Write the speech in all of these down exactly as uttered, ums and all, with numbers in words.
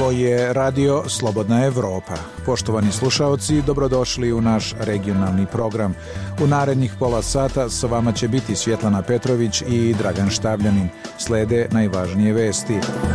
Ovo je radio Slobodna Evropa. Poštovani slušaoci, dobrodošli u naš regionalni program. U narednih pola sata sa vama će biti Svjetlana Petrović i Dragan Štavljanin. Slede najvažnije vesti.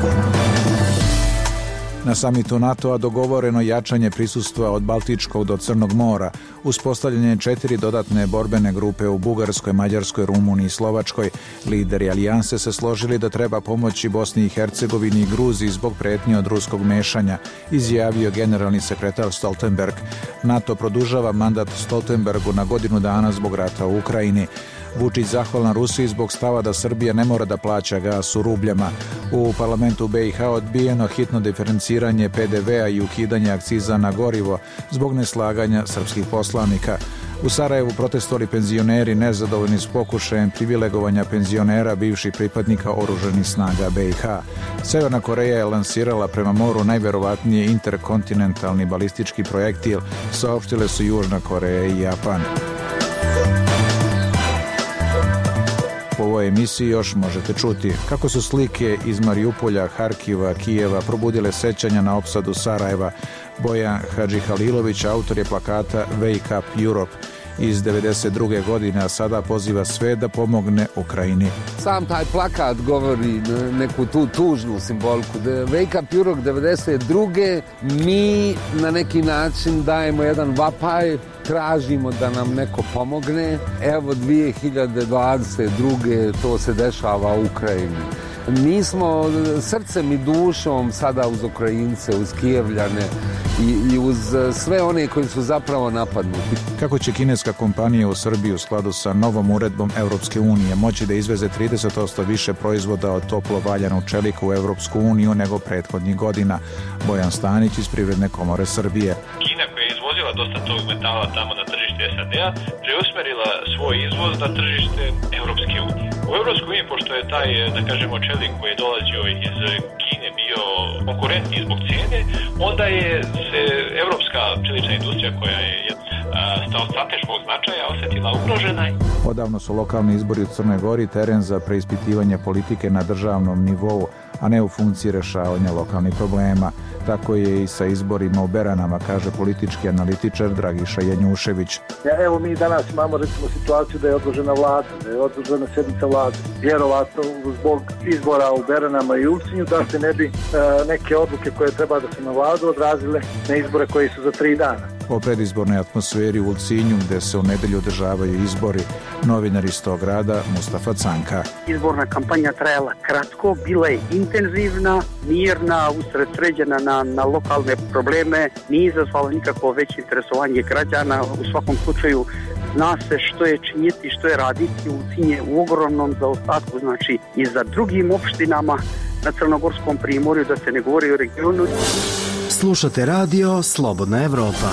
Na samitu NATO-a dogovoreno jačanje prisustva od Baltičkog do Crnog mora, uspostavljanje četiri dodatne borbene grupe u Bugarskoj, Mađarskoj, Rumuniji i Slovačkoj. Lideri alijanse se složili da treba pomoći Bosni i Hercegovini i Gruziji zbog pretnji od ruskog mešanja, izjavio generalni sekretar Stoltenberg. NATO produžava mandat Stoltenbergu na godinu dana zbog rata u Ukrajini. Vučić zahvalan Rusiji zbog stava da Srbija ne mora da plaća gas u rubljama. U parlamentu B i H odbijeno hitno diferenciranje P D V-a i ukidanje akciza na gorivo zbog neslaganja srpskih poslanika. U Sarajevu protestovali penzioneri nezadovoljni s pokušajem privilegovanja penzionera bivših pripadnika oružanih snaga B i H. Severna Koreja je lansirala prema moru najverovatnije interkontinentalni balistički projektil, saopštile su Južna Koreja i Japan. U ovoj emisiji još možete čuti kako su slike iz Marijupolja, Harkiva, Kijeva probudile sećanja na opsadu Sarajeva. Bojan Hadžihalilović, autor je plakata Wake Up Europe iz devedeset druge godine, a sada poziva sve da pomogne Ukrajini. Sam taj plakat govori neku tu tužnu simboliku. Wake Up Europe devedeset druge mi na neki način dajemo jedan vapaj, tražimo da nam neko pomogne. Evo dvije hiljade dvadeset druge to se dešava u Ukrajini. Mi smo srcem i dušom sada uz Ukrajince, uz Kijevljane i, i uz sve one koji su zapravo napadnuti. Kako će kineska kompanija u Srbiji u skladu sa novom uredbom Evropske unije moći da izveze trideset posto više proizvoda od toplo valjanog čelika u Evropsku uniju nego prethodnih godina? Bojan Stanić iz Privredne komore Srbije. Kina koja je izvozila dosta tog metala tamo na tržište S A D-a preusmerila svoj izvoz na tržište Evropske unije. U Evropskoj uniji, pošto je taj, da kažemo, čelik koji je dolazio iz Kine bio konkurentni zbog cijene, onda je se evropska čelična industrija koja je od strateškog značaja osjetila ugrožena. Odavno su lokalni izbori u Crnoj Gori teren za preispitivanje politike na državnom nivou, a ne u funkciji rešavanja lokalnih problema. Tako je i sa izborima u Beranama, kaže politički analitičar Dragiša Janjušević. Ja, evo mi danas imamo recimo situaciju da je odložena vlada, da je odložena sjednica vlade. Vjerovatno zbog izbora u Beranama i Ulcinju da se ne bi e, neke odluke koje treba da se na vladu odrazile na izbore koji su za tri dana. O predizbornoj atmosferi u Ulcinju, gde se u nedelju održavaju izbori, novinar iz tog grada Mustafa Canka. Izborna kampanja trajala kratko, bila je intenzivna, mirna, usredsređena na, na lokalne probleme, nije izazvala nikakvo veće interesovanje građana. U svakom slučaju zna se što je činjeti, što je raditi. Ulcinj je u ogromnom zaostatku, znači i za drugim opštinama na Crnogorskom primorju, da se ne govori o regionu. Slušate radio Slobodna Evropa.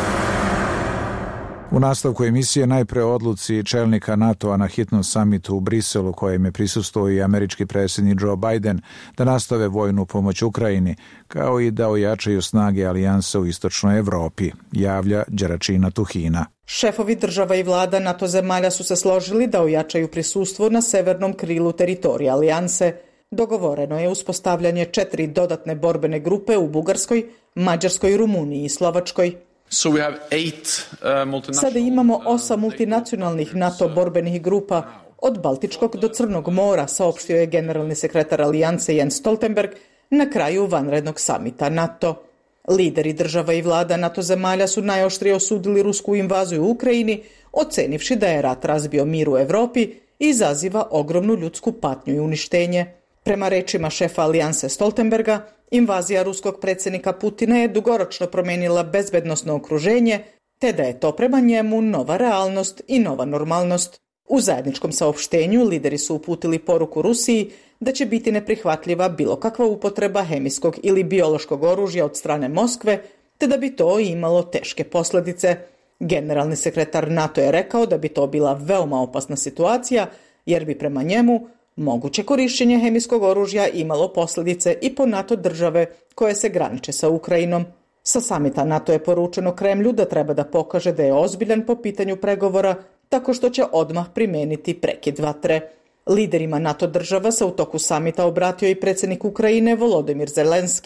U nastavku emisije najpre odluci čelnika NATO-a na hitnom samitu u Briselu, kojem je prisustvovao i američki predsjednik Joe Biden, da nastave vojnu pomoć Ukrajini, kao i da ojačaju snage alijanse u istočnoj Evropi, javlja Đeračina Tuhina. Šefovi država i vlada NATO zemalja su se složili da ojačaju prisustvo na severnom krilu teritorija alijanse. Dogovoreno je uspostavljanje četiri dodatne borbene grupe u Bugarskoj, Mađarskoj, Rumuniji i Slovačkoj. So we have eight, uh, Sada imamo osam multinacionalnih NATO borbenih grupa od Baltičkog do Crnog mora, saopštio je generalni sekretar alijanse Jens Stoltenberg na kraju vanrednog samita NATO. Lideri država i vlada NATO zemalja su najoštrije osudili rusku invaziju u Ukrajini, ocenivši da je rat razbio mir u Evropi i izaziva ogromnu ljudsku patnju i uništenje. Prema rečima šefa alijanse Stoltenberga, invazija ruskog predsjednika Putina je dugoročno promijenila bezbednosno okruženje, te da je to prema njemu nova realnost i nova normalnost. U zajedničkom saopštenju lideri su uputili poruku Rusiji da će biti neprihvatljiva bilo kakva upotreba hemijskog ili biološkog oružja od strane Moskve, te da bi to imalo teške posljedice. Generalni sekretar NATO je rekao da bi to bila veoma opasna situacija, jer bi prema njemu moguće korišćenje hemijskog oružja imalo posljedice i po NATO države koje se graniče sa Ukrajinom. Sa samita NATO je poručeno Kremlju da treba da pokaže da je ozbiljan po pitanju pregovora, tako što će odmah primijeniti prekid vatre. Liderima NATO država se u toku samita obratio i predsjednik Ukrajine Volodymyr Zelenski.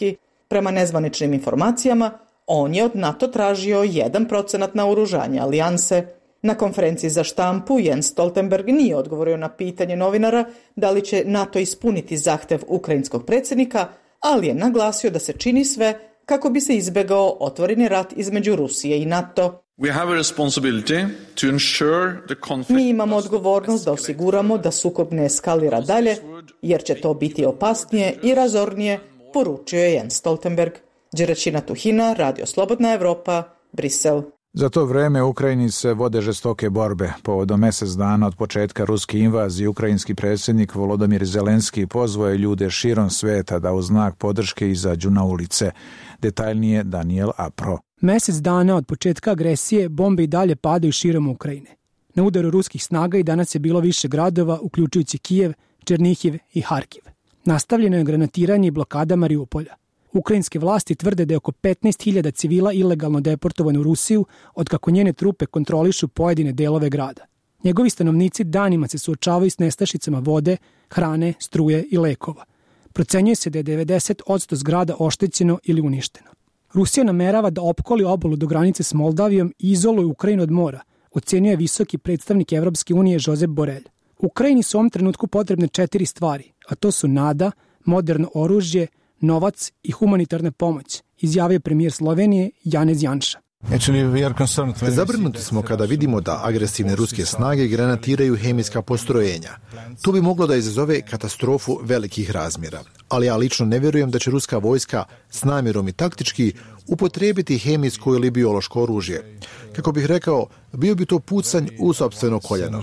Prema nezvaničnim informacijama, on je od NATO tražio jedan procenat naoružanja alijanse. Na konferenciji za štampu Jens Stoltenberg nije odgovorio na pitanje novinara da li će NATO ispuniti zahtev ukrajinskog predsjednika, ali je naglasio da se čini sve kako bi se izbegao otvoreni rat između Rusije i NATO. We have a responsibility to ensure the conflict. Mi imamo odgovornost da osiguramo da sukob ne eskalira dalje, jer će to biti opasnije i razornije, poručio je Jens Stoltenberg. Đeračina Tuhina, Radio Slobodna Evropa, Brisel. Za to vreme u Ukrajini se vode žestoke borbe. Povodom mjesec dana od početka ruske invazije, ukrajinski predsjednik Volodymyr Zelenski pozvao je ljude širom sveta da u znak podrške izađu na ulice. Detaljnije Daniel Apro. Mjesec dana od početka agresije bombe i dalje padaju širom Ukrajine. Na udaru ruskih snaga i danas je bilo više gradova, uključujući Kijev, Černihiv i Harkiv. Nastavljeno je granatiranje i blokada Mariupolja. Ukrajinske vlasti tvrde da je oko petnaest hiljada civila ilegalno deportovano u Rusiju, otkako njene trupe kontrolišu pojedine delove grada. Njegovi stanovnici danima se suočavaju s nestašicama vode, hrane, struje i lekova. Procenjuje se da je devedeset posto zgrada oštećeno ili uništeno. Rusija namerava da opkoli obalu do granice s Moldavijom i izoluje Ukrajinu od mora, ocenio je visoki predstavnik Evropske unije Josep Borrell. Ukrajini su u ovom trenutku potrebne četiri stvari, a to su nada, moderno oružje, novac i humanitarna pomoć, izjavio premijer Slovenije Janez Janša. Zabrinuti smo kada vidimo da agresivne ruske snage granatiraju hemijska postrojenja. To bi moglo da izazove katastrofu velikih razmjera. Ali ja lično ne vjerujem da će ruska vojska s namjerom i taktički upotrijebiti hemijsko ili biološko oružje. Kako bih rekao, bio bi to pucanj u sopstveno koljeno.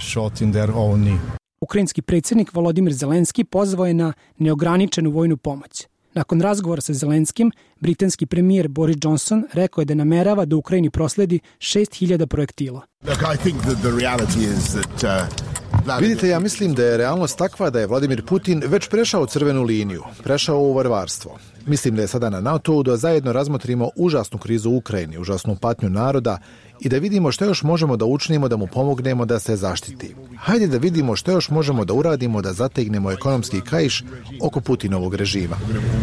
Ukrajinski predsjednik Volodymyr Zelenski pozvao je na neograničenu vojnu pomoć. Nakon razgovora sa Zelenskim, britanski premijer Boris Johnson rekao je da namerava da Ukrajini prosledi šest hiljada projektila. Vidite, ja mislim da je realnost takva da je Vladimir Putin već prešao crvenu liniju, prešao u varvarstvo. Mislim da je sada na NATO da zajedno razmotrimo užasnu krizu u Ukrajini, užasnu patnju naroda i da vidimo što još možemo da učinimo da mu pomognemo da se zaštiti. Hajde da vidimo što još možemo da uradimo da zategnemo ekonomski kaiš oko Putinovog režima.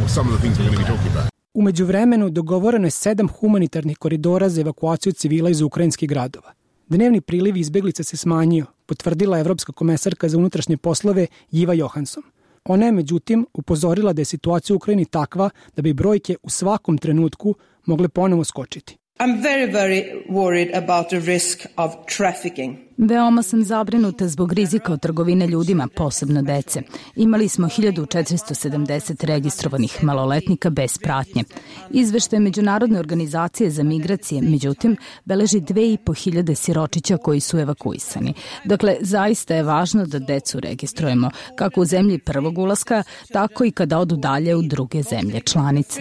U međuvremenu dogovoreno je sedam humanitarnih koridora za evakuaciju civila iz ukrajinskih gradova. Dnevni priliv izbjeglica se smanjio, potvrdila evropska komesarka za unutrašnje poslove Jiva Johansson. Ona je međutim upozorila da je situacija u Ukrajini takva da bi brojke u svakom trenutku mogle ponovo skočiti. I'm very, very worried about the risk of trafficking. Veoma sam zabrinuta zbog rizika od trgovine ljudima, posebno dece. Imali smo hiljadu četiristo sedamdeset registrovanih maloletnika bez pratnje. Izveštaj Međunarodne organizacije za migracije, međutim, beleži dve i po hiljade siročića koji su evakuisani. Dakle, zaista je važno da decu registrujemo, kako u zemlji prvog ulaska, tako i kada odu dalje u druge zemlje članice.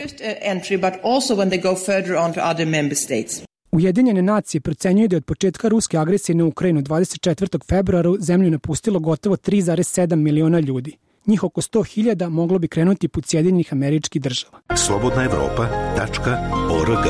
Ujedinjene nacije procenjuju da je od početka ruske agresije na Ukrajinu dvadeset četvrtog februara zemlju napustilo gotovo tri zarez sedam miliona ljudi. Njih oko sto hiljada moglo bi krenuti put Sjedinjenih Američkih Država. slobodna evropa tačka org.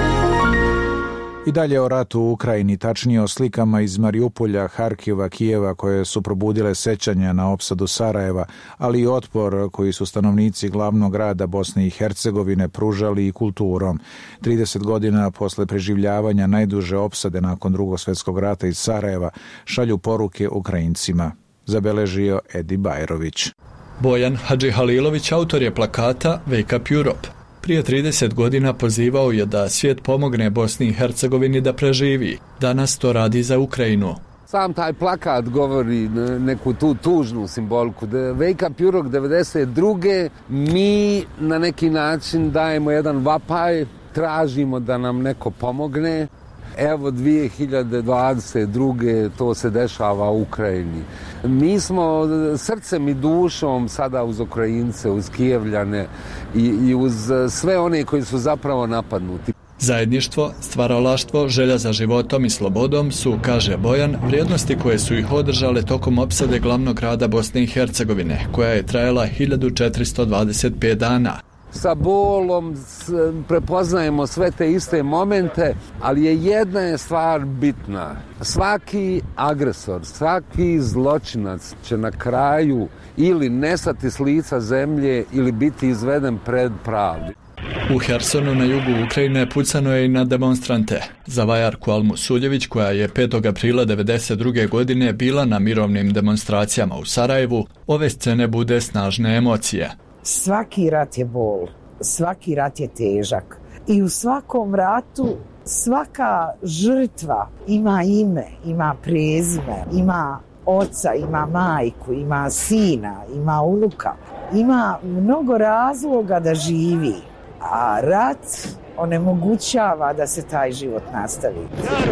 I dalje o ratu u Ukrajini, tačnije o slikama iz Mariupolja, Harkiva, Kijeva koje su probudile sećanja na opsadu Sarajeva, ali i otpor koji su stanovnici glavnog grada Bosne i Hercegovine pružali i kulturom. trideset godina posle preživljavanja najduže opsade nakon Drugog svjetskog rata iz Sarajeva šalju poruke Ukrajincima, zabeležio Edi Bajrović. Bojan Hadžihalilović autor je plakata Wake Up Europe. Prije trideset godina pozivao je da svijet pomogne Bosni i Hercegovini da preživi. Danas to radi za Ukrajinu. Sam taj plakat govori neku tu tužnu simboliku. Wake Up Europe devedeset druge mi na neki način dajemo jedan vapaj, tražimo da nam neko pomogne. Evo dvije hiljade dvadeset druge to se dešava u Ukrajini. Mi smo srcem i dušom sada uz Ukrajince, uz Kijevljane i, i uz sve one koji su zapravo napadnuti. Zajedništvo, stvaralaštvo, želja za životom i slobodom su, kaže Bojan, vrijednosti koje su ih održale tokom opsade glavnog grada Bosne i Hercegovine, koja je trajala hiljadu četiristo dvadeset pet dana. Sa bolom prepoznajemo sve te iste momente, ali je jedna je stvar bitna. Svaki agresor, svaki zločinac će na kraju ili nestati s lica zemlje ili biti izveden pred pravdu. U Hersonu na jugu Ukrajine pucano je i na demonstrante. Za Vajarku Almu Suljević, koja je petog aprila devedeset druge godine bila na mirovnim demonstracijama u Sarajevu, ove scene bude snažne emocije. Svaki rat je bol, svaki rat je težak i u svakom ratu svaka žrtva ima ime, ima prezime, ima oca, ima majku, ima sina, ima unuka, ima mnogo razloga da živi, a rat onemogućava da se taj život nastavi.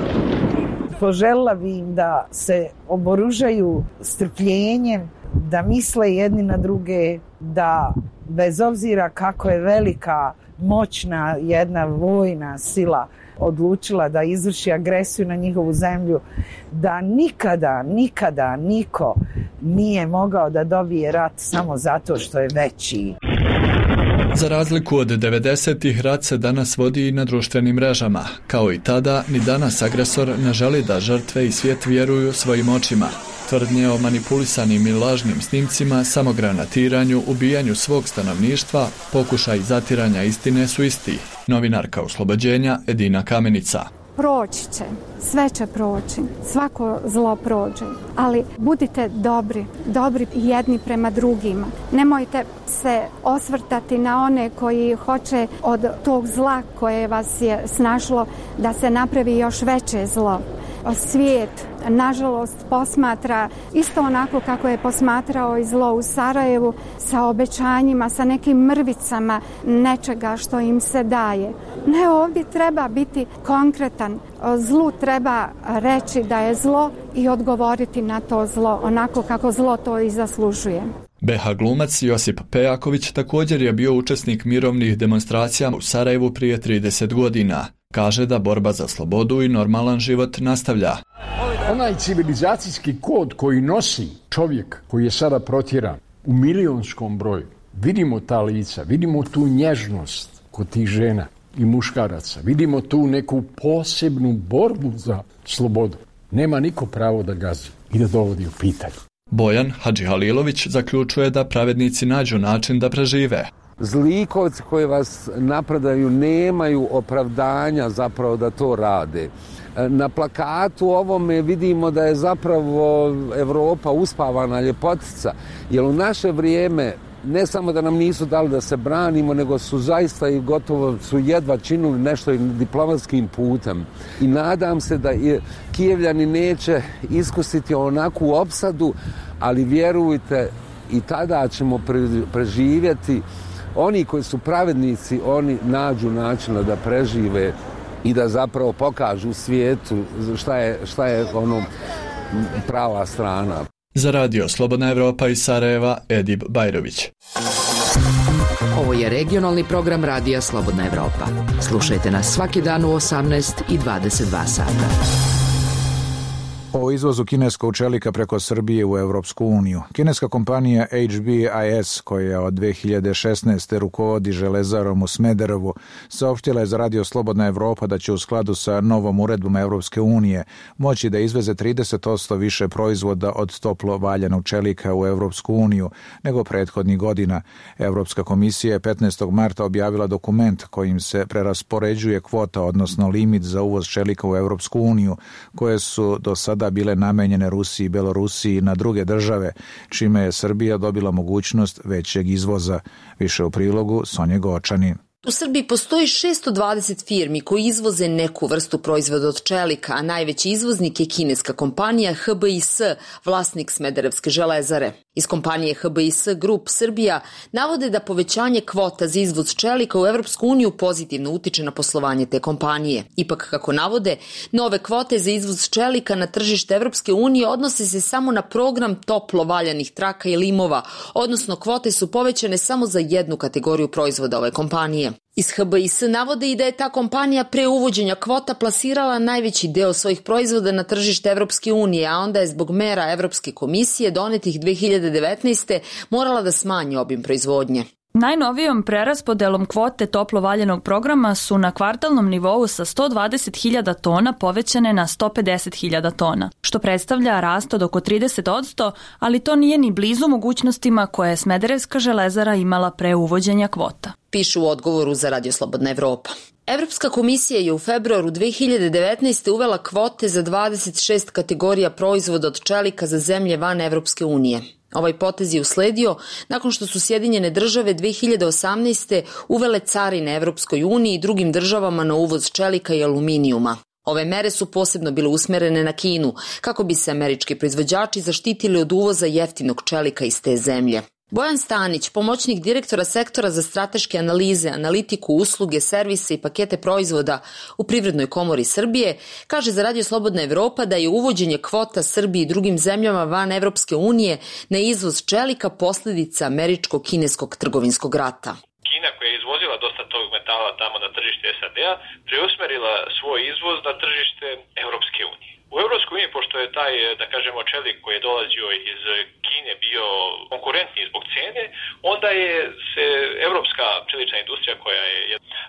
Poželjela bi im da se oboružaju strpljenjem, da misle jedni na druge, da bez obzira kako je velika, moćna jedna vojna sila odlučila da izvrši agresiju na njihovu zemlju, da nikada, nikada niko nije mogao da dobije rat samo zato što je veći. Za razliku od devedesetih, rat se danas vodi i na društvenim mrežama. Kao i tada, ni danas agresor ne želi da žrtve i svijet vjeruju svojim očima. Tvrdnje o manipulisanim i lažnim snimcima, samogranatiranju, ubijanju svog stanovništva, pokušaj zatiranja istine su isti. Novinarka Oslobođenja Edina Kamenica. Proći će, sve će proći, svako zlo prođe, ali budite dobri, dobri jedni prema drugima. Nemojte se osvrtati na one koji hoće od tog zla koje vas je snašlo da se napravi još veće zlo. Svijet, nažalost, posmatra isto onako kako je posmatrao i zlo u Sarajevu, sa obećanjima, sa nekim mrvicama nečega što im se daje. Ne, ovdje treba biti konkretan. Zlu treba reći da je zlo i odgovoriti na to zlo onako kako zlo to i zaslužuje. be ha glumac Josip Pejaković također je bio učesnik mirovnih demonstracija u Sarajevu prije trideset godina. Kaže da borba za slobodu i normalan život nastavlja. Onaj civilizacijski kod koji nosi čovjek koji je sada protjeran u milionskom broju, vidimo ta lica, vidimo tu nježnost kod tih žena i muškaraca, vidimo tu neku posebnu borbu za slobodu. Nema niko pravo da gazi i da dovodi u pitanje. Bojan Hadžihalilović zaključuje da pravednici nađu način da prežive. Zlikovci koji vas napredaju nemaju opravdanja zapravo da to rade. Na plakatu ovome vidimo da je zapravo Evropa uspavana ljepotica, jer u naše vrijeme ne samo da nam nisu dali da se branimo, nego su zaista i gotovo su jedva činili nešto i diplomatskim putem. I nadam se da Kijevljani neće iskusiti onakvu opsadu, ali vjerujte, i tada ćemo preživjeti. Oni koji su pravednici, oni nađu načina da prežive i da zapravo pokažu svijetu šta je, šta je ono prava strana. Za radio Slobodna Evropa iz Sarajeva, Edip Bajrović. Ovo je regionalni program radija Slobodna Evropa. Slušajte nas svaki dan u osamnaest i dvadeset dva sata. O izvozu kineskog čelika preko Srbije u Evropsku uniju. Kineska kompanija H B I S, koja od dve hiljade šesnaeste rukovodi železarom u Smederevu, saopštila je za radio Slobodna Evropa da će u skladu sa novom uredbom Evropske unije moći da izveze trideset posto više proizvoda od toplo valjanog čelika u Evropsku uniju nego prethodnih godina. Evropska komisija je petnaestog marta objavila dokument kojim se preraspoređuje kvota, odnosno limit za uvoz čelika u Evropsku uniju, koje su do sada da bile namenjene Rusiji i Belorusiji na druge države, čime je Srbija dobila mogućnost većeg izvoza. Više u prilogu Sonje Gočani. U Srbiji postoji šesto dvadeset firmi koji izvoze neku vrstu proizvoda od čelika, a najveći izvoznik je kineska kompanija H B I S, vlasnik Smederevske železare. Iz kompanije H B I S Group Srbija navode da povećanje kvota za izvoz čelika u Evropsku uniju pozitivno utiče na poslovanje te kompanije. Ipak, kako navode, nove kvote za izvoz čelika na tržište Evropske unije odnose se samo na program toplo valjanih traka i limova, odnosno kvote su povećane samo za jednu kategoriju proizvoda ove kompanije. Iz H B I S navode i da je ta kompanija pre uvođenja kvota plasirala najveći deo svojih proizvoda na tržište Evropske unije, a onda je zbog mera Evropske komisije donetih dve hiljade devetnaeste. morala da smanji obim proizvodnje. Najnovijom preraspodelom kvote toplo valjenog programa su na kvartalnom nivou sa sto dvadeset hiljada tona povećane na sto pedeset hiljada tona, što predstavlja rast od oko trideset posto, ali to nije ni blizu mogućnostima koje je Smederevska železara imala pre uvođenja kvota. Pišu u odgovoru za Radio Slobodna Evropa. Evropska komisija je u februaru dve hiljade devetnaeste. uvela kvote za dvadeset šest kategorija proizvoda od čelika za zemlje van Evropske unije. Ovaj potez je usledio nakon što su Sjedinjene države dve hiljade osamnaeste. uvele carine Evropskoj uniji i drugim državama na uvoz čelika i aluminijuma. Ove mere su posebno bile usmerene na Kinu, kako bi se američki proizvođači zaštitili od uvoza jeftinog čelika iz te zemlje. Bojan Stanić, pomoćnik direktora sektora za strateške analize, analitiku, usluge, servise i pakete proizvoda u Privrednoj komori Srbije, kaže za Radio Slobodna Evropa da je uvođenje kvota Srbiji i drugim zemljama van Evropske unije na izvoz čelika posljedica američko-kineskog trgovinskog rata. Kina, koja je izvozila dosta tog metala tamo na tržište S A D-a, preusmerila svoj izvoz na tržište Evropske unije. U Evropskoj uniji, pošto je taj, da kažemo, čelik koji je dolazio iz Kine bio konkurentniji zbog cijene, onda je se evropska čelična industrija, koja je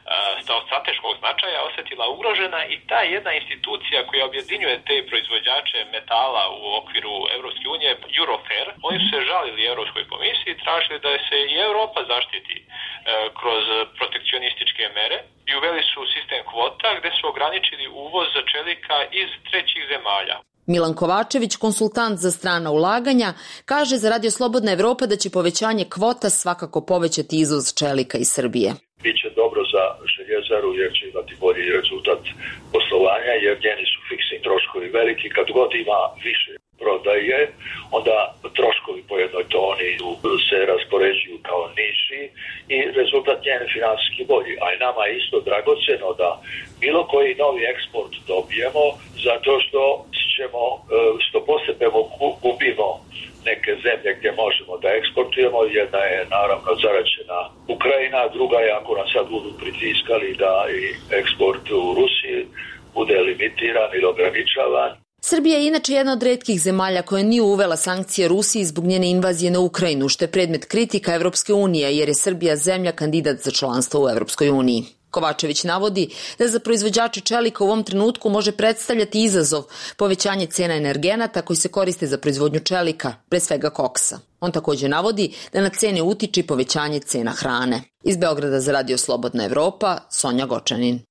od strateškog značaja, osjetila ugrožena i ta jedna institucija koja objedinjuje te proizvođače metala u okviru Evropske unije, Eurofer, oni su se žalili Evropskoj komisiji i tražili da se i Evropa zaštiti kroz protekcionističke mere i uveli su sistem kvota gde su ograničili uvoz čelika iz trećih zemalja. Milan Kovačević, konsultant za strana ulaganja, kaže za Radio Slobodna Evropa da će povećanje kvota svakako povećati izvoz čelika iz Srbije. Biće dobro za željezaru jer će imati bolji rezultat poslovanja jer njeni su fiksni troškovi veliki. Kad god ima više prodaje, onda troškovi po jednoj toni se raspoređuju kao niži i rezultat njen finansijski bolji. A i nama je isto dragoceno da bilo koji novi eksport dobijemo zato što ćemo, što postepeno gubimo neke zemlje gdje možemo da eksportujemo. Jedna je naravno zaraćena Ukrajina, druga je ako nas sad budu pritiskali da i eksport u Rusiji bude limitiran ili ograničavan. Srbija je inače jedna od retkih zemalja koja nije uvela sankcije Rusiji zbog njene invazije na Ukrajinu, što je predmet kritika Evropske unije, jer je Srbija zemlja kandidat za članstvo u Evropskoj uniji. Kovačević navodi da za proizvođače čelika u ovom trenutku može predstavljati izazov povećanje cena energenata koji se koriste za proizvodnju čelika, pre svega koksa. On također navodi da na cene utiče povećanje cena hrane. Iz Beograda za Radio Slobodna Evropa, Sonja Gočanin.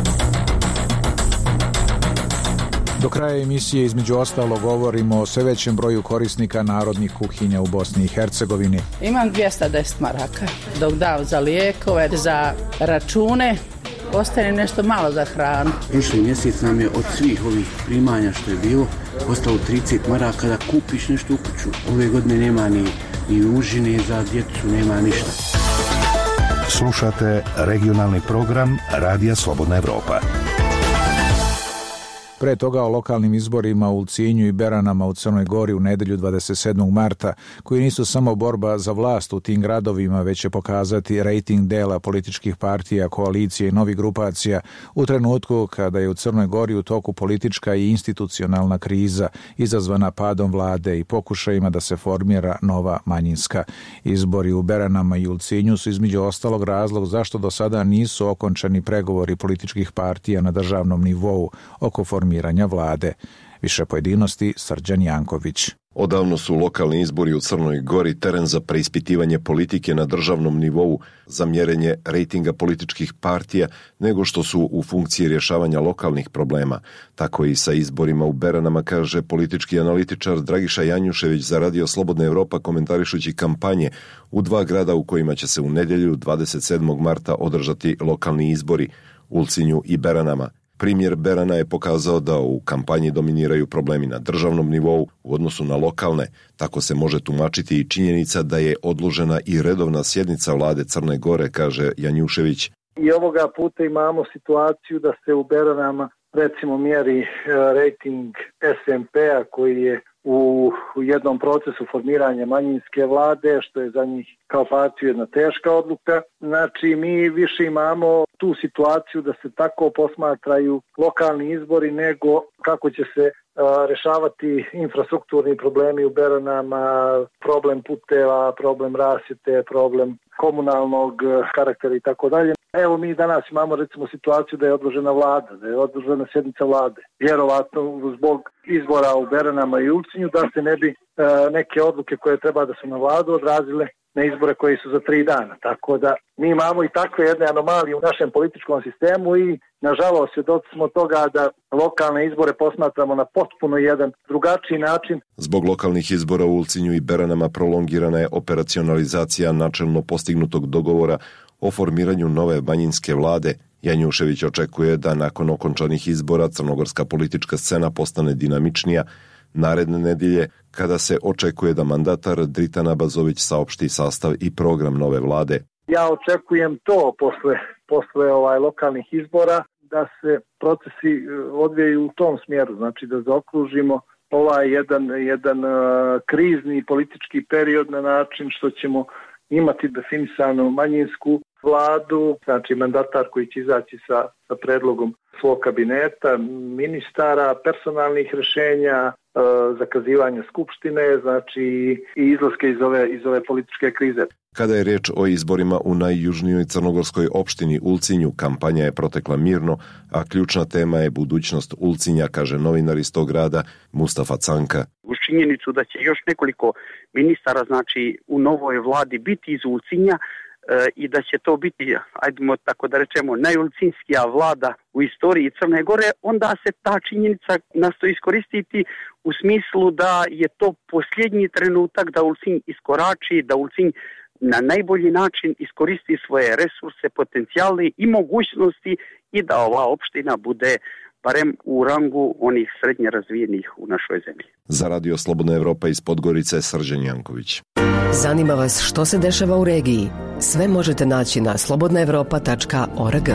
Do kraja emisije između ostalo govorimo o sve većem broju korisnika narodnih kuhinja u Bosni i Hercegovini. Imam dvjesto deset maraka, dok dam za lijekove, za račune, ostane nešto malo za hranu. Prošli mjesec nam je od svih ovih primanja što je bilo ostalo trideset maraka da kupiš nešto u kuću. Ove godine nema ni, ni užine za djecu, nema ništa. Slušate regionalni program Radija Slobodna Evropa. Pre toga o lokalnim izborima u Ulcinju i Beranama u Crnoj Gori u nedelju dvadeset sedmog marta, koji nisu samo borba za vlast u tim gradovima, već će pokazati rejting dela političkih partija, koalicije i novih grupacija u trenutku kada je u Crnoj Gori u toku politička i institucionalna kriza izazvana padom vlade i pokušajima da se formira nova manjinska. Izbori u Beranama i Ulcinju su između ostalog razlog zašto do sada nisu okončani pregovori političkih partija na državnom nivou oko formiranja formiranja vlade. Više pojedinosti Srđan Janković. Odavno su lokalni izbori u Crnoj Gori teren za preispitivanje politike na državnom nivou, za mjerenje rejtinga političkih partija, nego što su u funkciji rješavanja lokalnih problema. Tako i sa izborima u Beranama, kaže politički analitičar Dragiša Janjušević za Radio Slobodna Evropa, komentarišući kampanje u dva grada u kojima će se u nedjelju dvadeset sedmog marta održati lokalni izbori, Ulcinju i Beranama. Primjer Berana je pokazao da u kampanji dominiraju problemi na državnom nivou u odnosu na lokalne. Tako se može tumačiti i činjenica da je odložena i redovna sjednica vlade Crne Gore, kaže Janjušević. I ovoga puta imamo situaciju da se u Beranama recimo mjeri rejting S M P-a koji je u jednom procesu formiranja manjinske vlade, što je za njih kao partiju jedna teška odluka. Znači, mi više imamo tu situaciju da se tako posmatraju lokalni izbori nego kako će se a, rešavati infrastrukturni problemi u Beranama, problem puteva, problem rasvjete, problem komunalnog karaktera i tako dalje. Evo mi danas imamo recimo situaciju da je odložena vlada, da je odložena sjednica vlade. Vjerovatno zbog izbora u Beranama i Ulcinju da se ne bi e, neke odluke koje treba da su na vladu odrazile na izbore koji su za tri dana. Tako da mi imamo i takve jedne anomalije u našem političkom sistemu i nažalost svjedoci smo toga da lokalne izbore posmatramo na potpuno jedan drugačiji način. Zbog lokalnih izbora u Ulcinju i Beranama prolongirana je operacionalizacija načelno postignutog dogovora o formiranju nove manjinske vlade. Janjušević očekuje da nakon okončanih izbora crnogorska politička scena postane dinamičnija naredne nedelje, kada se očekuje da mandatar Dritan Abazović saopšti sastav i program nove vlade. Ja očekujem to posle, posle ovaj lokalnih izbora, da se procesi odvijaju u tom smjeru, znači da zaokružimo ovaj jedan, jedan uh, krizni politički period na način što ćemo imati definisanu manjinsku vladu, znači mandatar koji će izaći sa, sa predlogom svog kabineta, ministara, personalnih rješenja, e, zakazivanja skupštine, znači i izlaske iz ove, iz ove političke krize. Kada je riječ o izborima u najjužnijoj crnogorskoj opštini Ulcinju, kampanja je protekla mirno, a ključna tema je budućnost Ulcinja, kaže novinar iz tog grada Mustafa Canka. Uz činjenicu da će još nekoliko ministara, znači u novoj vladi biti iz Ulcinja, i da će to biti, ajdemo tako da rečemo, najulcinskija vlada u istoriji Crne Gore, onda se ta činjenica nastoji iskoristiti u smislu da je to posljednji trenutak da Ulcinj iskorači, da Ulcinj na najbolji način iskoristi svoje resurse, potencijale i mogućnosti i da ova opština bude barem u rangu onih srednje razvijenih u našoj zemlji. Za Radio Slobodna Evropa iz Podgorice, Srđan Janković. Zanima vas što se dešava u regiji? Sve možete naći na slobodna evropa tačka org.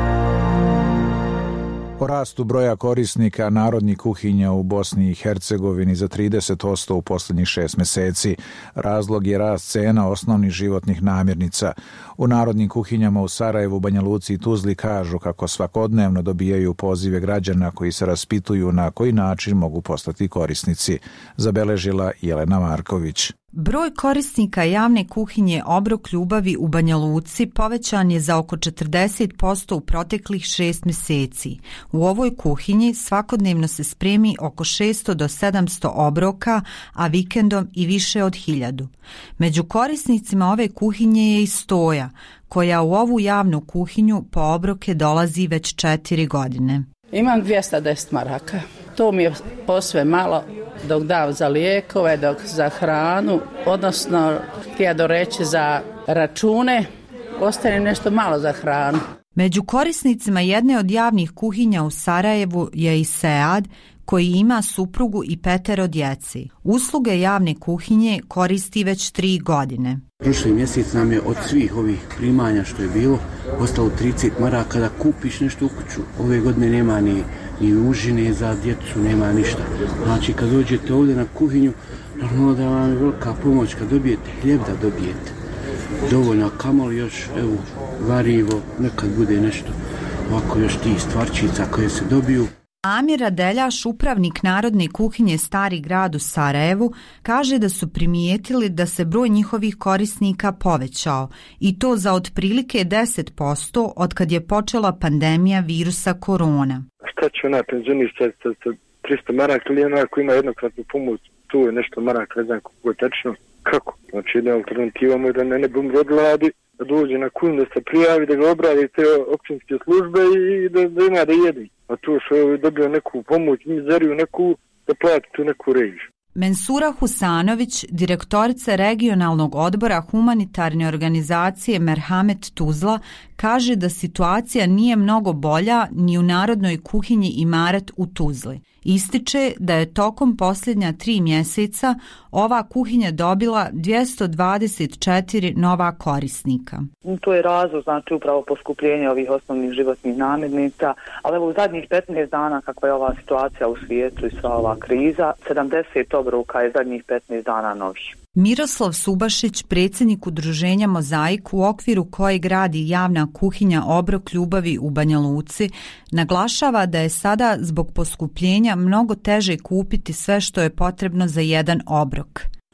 O rastu broja korisnika narodnih kuhinja u Bosni i Hercegovini za trideset posto u posljednjih šest mjeseci. Razlog je rast cena osnovnih životnih namirnica. U narodnim kuhinjama u Sarajevu, Banja Luci i Tuzli kažu kako svakodnevno dobijaju pozive građana koji se raspituju na koji način mogu postati korisnici. Zabeležila Jelena Marković. Broj korisnika javne kuhinje Obrok ljubavi u Banja Luci povećan je za oko četrdeset posto u proteklih šest mjeseci. U ovoj kuhinji svakodnevno se spremi oko šesto do sedamsto obroka, a vikendom i više od hiljadu. Među korisnicima ove kuhinje je i Stoja, koja u ovu javnu kuhinju po obroke dolazi već četiri godine. Imam dvjesto deset maraka. To mi je posve malo dok dav za lijekove, dok za hranu, odnosno htio do reći za račune, ostane nešto malo za hranu. Među korisnicima jedne od javnih kuhinja u Sarajevu je i Sead, koji ima suprugu i petero djeci. Usluge javne kuhinje koristi već tri godine. Prošli mjesec nam je od svih ovih primanja što je bilo ostalo trideset maraka da kupiš nešto u kuću. Ove godine nema ni, ni užine za djecu, nema ništa. Znači kad dođete ovdje na kuhinju, normalno da vam je velika pomoć kad dobijete hljeb da dobijete. Dovoljno, kamoli još, evo, varivo, nekad bude nešto, ovako još tih stvarčica koje se dobiju. Amir Radeljaš, upravnik Narodne kuhinje Stari grad u Sarajevu, kaže da su primijetili da se broj njihovih korisnika povećao i to za otprilike deset posto od kad je počela pandemija virusa korona. Šta će ona penzionista sa tristo maraka ili ona koja ima jednokratnu pomoć, tu je nešto maraka, ne znam kako je tečno. Kako? Znači jedna alternativa mu je da ne, ne bum rodladi, da dođe na kuhinju, da se prijavi, da ga obradi te općinske službe i da, da ima da jedi. A tu što je dobio neku pomoć, mizeriju neku, da plati tu neku režiju. Mensura Husanović, direktorica regionalnog odbora humanitarne organizacije Merhamet Tuzla, kaže da situacija nije mnogo bolja ni u Narodnoj kuhinji Imaret u Tuzli. Ističe da je tokom posljednja tri mjeseca ova kuhinja dobila dvjesto dvadeset četiri nova korisnika. To je razlog, znači upravo poskupljenje ovih osnovnih životnih namirnica, ali evo u zadnjih petnaest dana kakva je ova situacija u svijetu i sva ova kriza, sedamdeset obroka je zadnjih petnaest dana novih. Miroslav Subašić, predsjednik udruženja Mozaik u okviru koje gradi javna kuhinja Obrok ljubavi u Banja Luci, naglašava da je sada zbog poskupljenja mnogo teže kupiti sve što je potrebno za jedan obrok.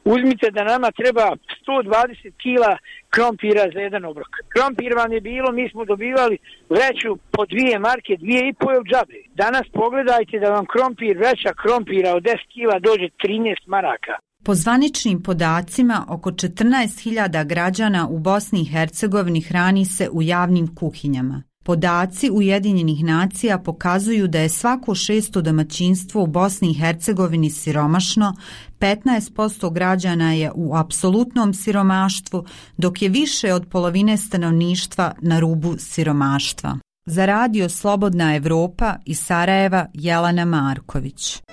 Uzmite da nama treba sto dvadeset kila krompira za jedan obrok. Krompir vam je bilo, mi smo dobivali vreću po dvije marke, dvije i pol džabe. Danas pogledajte da vam krompir, vreća krompira od deset kila dođe trinaest maraka. Po zvaničnim podacima, oko četrnaest hiljada građana u Bosni i Hercegovini hrani se u javnim kuhinjama. Podaci Ujedinjenih nacija pokazuju da je svako šesto domaćinstvo u Bosni i Hercegovini siromašno, petnaest posto građana je u apsolutnom siromaštvu, dok je više od polovine stanovništva na rubu siromaštva. Za radio Slobodna Evropa iz Sarajeva, Jelena Marković.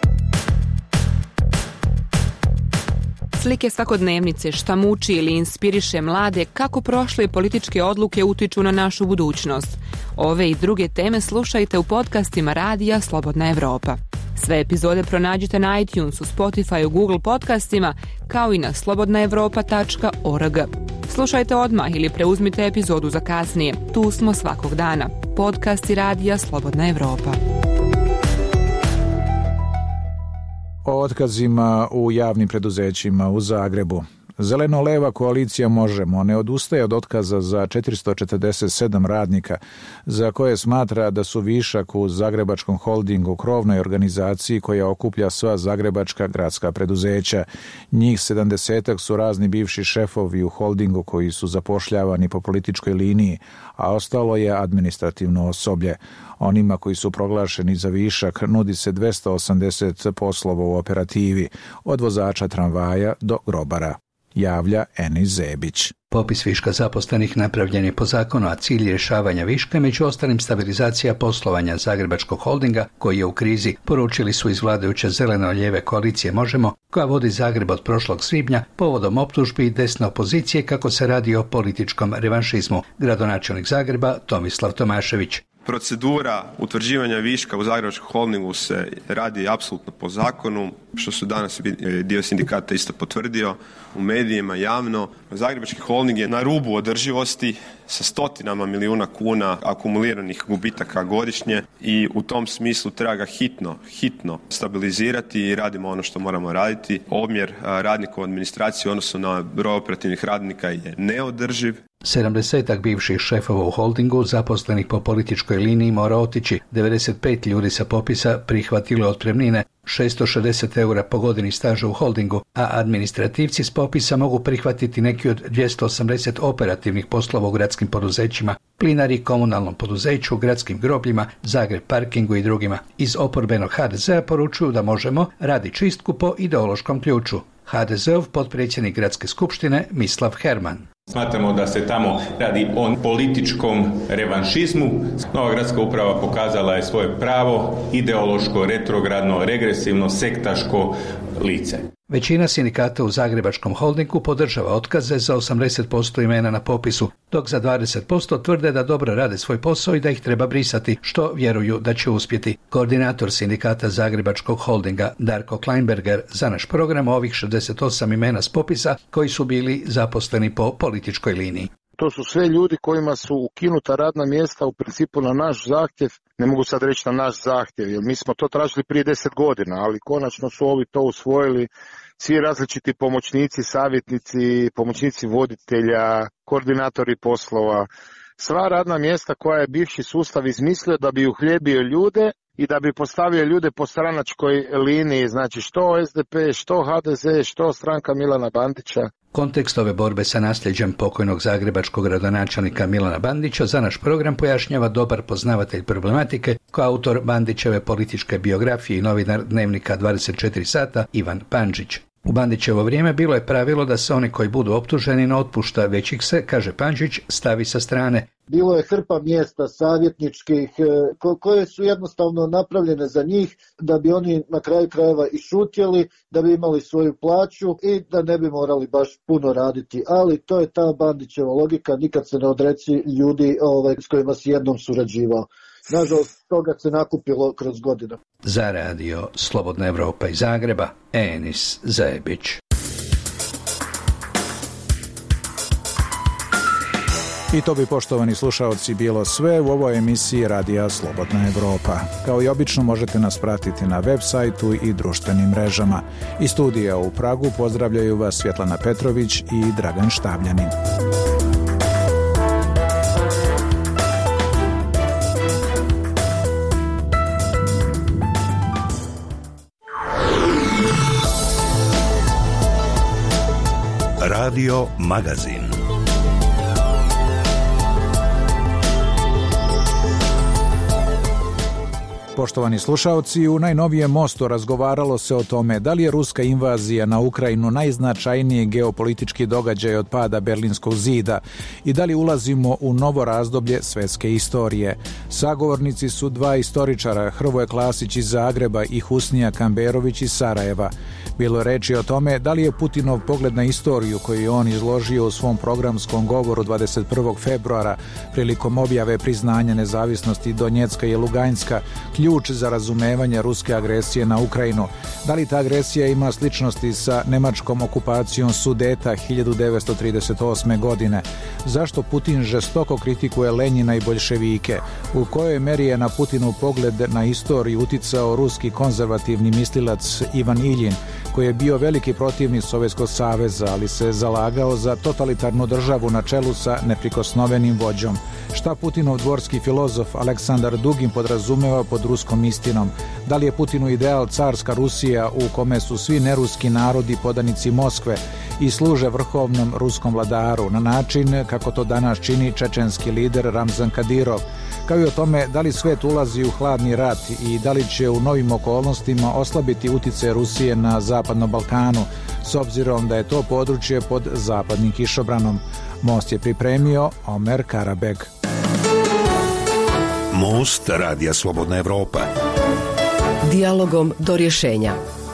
Slike svakodnevnice, šta muči ili inspiriše mlade, kako prošle političke odluke utiču na našu budućnost. Ove i druge teme slušajte u podcastima Radija Slobodna Evropa. Sve epizode pronađite na iTunesu, Spotifyu, Google podcastima, kao i na slobodna evropa tačka org. Slušajte odmah ili preuzmite epizodu za kasnije. Tu smo svakog dana. Podcasti Radija Slobodna Evropa. O otkazima u javnim preduzećima u Zagrebu. Zeleno-leva koalicija Možemo ne odustaje od otkaza za četiristo četrdeset sedam radnika za koje smatra da su višak u Zagrebačkom holdingu, krovnoj organizaciji koja okuplja sva zagrebačka gradska preduzeća. Njih sedamdesetak su razni bivši šefovi u holdingu koji su zapošljavani po političkoj liniji, a ostalo je administrativno osoblje. Onima koji su proglašeni za višak nudi se dvesta osamdeset poslova u operativi, od vozača tramvaja do grobara, javlja Enis Zebić. Popis viška zaposlenih napravljen je po zakonu, a cilj rješavanja viška među ostalim stabilizacija poslovanja Zagrebačkog holdinga koji je u krizi, poručili su iz vladajuće zeleno-lijeve koalicije Možemo, koja vodi Zagreb od prošlog svibnja povodom optužbi i desne opozicije kako se radi o političkom revanšizmu. Gradonačelnik Zagreba Tomislav Tomašević. Procedura utvrđivanja viška u Zagrebačkom holdingu se radi apsolutno po zakonu, što su danas dio sindikata isto potvrdio u medijima javno. Zagrebački holding je na rubu održivosti sa stotinama milijuna kuna akumuliranih gubitaka godišnje i u tom smislu treba ga hitno, hitno stabilizirati i radimo ono što moramo raditi. Omjer radnika u administraciji u odnosu na broj operativnih radnika je neodrživ. sedamdesetak bivših šefova u holdingu zaposlenih po političkoj liniji mora otići. devedeset pet ljudi sa popisa prihvatilo otpremnine, šesto šezdeset eura po godini staža u holdingu, a administrativci s popisa mogu prihvatiti neki od dvjesto osamdeset operativnih poslova u gradskim poduzećima, plinari, komunalnom poduzeću, gradskim grobljima, Zagreb parkingu i drugima. Iz oporbenog ha de zea poručuju da Možemo radi čistku po ideološkom ključu. ha de zeov potpredsjednik gradske skupštine Mislav Herman. Smatramo da se tamo radi o političkom revanšizmu. Nova gradska uprava pokazala je svoje pravo, ideološko, retrogradno, regresivno, sektaško lice. Većina sindikata u Zagrebačkom holdingu podržava otkaze za osamdeset posto imena na popisu, dok za dvadeset posto tvrde da dobro rade svoj posao i da ih treba brisati, što vjeruju da će uspjeti. Koordinator sindikata Zagrebačkog holdinga Darko Kleinberger za naš program ovih šezdeset osam imena s popisa koji su bili zaposleni po političkoj liniji. To su sve ljudi kojima su ukinuta radna mjesta u principu na naš zahtjev, ne mogu sad reći na naš zahtjev, jer mi smo to tražili prije deset godina, ali konačno su ovi to usvojili, svi različiti pomoćnici, savjetnici, pomoćnici voditelja, koordinatori poslova, sva radna mjesta koja je bivši sustav izmislio da bi uhljebio ljude i da bi postavio ljude po stranačkoj liniji, znači što es de pe, što ha de ze, što stranka Milana Bandića. Kontekst ove borbe sa nasljeđem pokojnog zagrebačkog gradonačelnika Milana Bandića za naš program pojašnjava dobar poznavatelj problematike, kao autor Bandićeve političke biografije i novinar Dnevnika dvadeset četiri sata Ivan Pandžić. U Bandićevo vrijeme bilo je pravilo da se oni koji budu optuženi ne otpušta, već ih se, kaže Pandžić, stavi sa strane. Bilo je hrpa mjesta savjetničkih koje su jednostavno napravljene za njih da bi oni na kraju krajeva i šutjeli, da bi imali svoju plaću i da ne bi morali baš puno raditi. Ali to je ta Bandićeva logika, nikad se ne odreci ljudi ovaj, s kojima si jednom surađivao. Nažalost, toga se nakupilo kroz godine. Za radio Slobodna Evropa iz Zagreba, Enis Zebić. I to bi, poštovani slušaoci, bilo sve u ovoj emisiji Radija Slobodna Evropa. Kao i obično možete nas pratiti na web sajtu i društvenim mrežama. Iz studija u Pragu pozdravljaju vas Svjetlana Petrović i Dragan Štavljanin. Radio Magazin. Poštovani slušaoci, u najnovijem Mostu razgovaralo se o tome da li je ruska invazija na Ukrajinu najznačajniji geopolitički događaj od pada Berlinskog zida i da li ulazimo u novo razdoblje svetske istorije. Sagovornici su dva istoričara, Hrvoje Klasić iz Zagreba i Husnija Kamberović iz Sarajeva. Bilo je reči o tome da li je Putinov pogled na istoriju koju je on izložio u svom programskom govoru dvadeset prvog februara prilikom objave priznanja nezavisnosti Donjecka i Luganjska ključ za razumevanje ruske agresije na Ukrajinu. Da li ta agresija ima sličnosti sa nemačkom okupacijom Sudeta hiljadu devetsto trideset osme. godine? Zašto Putin žestoko kritikuje Lenjina i boljševike? U kojoj meri je na Putinov pogled na istoriju uticao ruski konzervativni mislilac Ivan Iljin, koji je bio veliki protivnik Sovjetskog saveza, ali se zalagao za totalitarnu državu na čelu sa neprikosnovenim vođom? Šta Putinov dvorski filozof Aleksandar Dugin podrazumeva pod ruskom istinom? Da li je Putinu ideal carska Rusija u kome su svi neruski narodi podanici Moskve i služe vrhovnom ruskom vladaru na način kako to danas čini čečenski lider Ramzan Kadirov? Kao i o tome da li svet ulazi u hladni rat i da li će u novim okolnostima oslabiti utjecaj Rusije na Zapadnom Balkanu, s obzirom da je to područje pod zapadnim kišobranom. Most je pripremio Omer Karabeg. Most Radija Slobodna Evropa. Dijalogom do rješenja.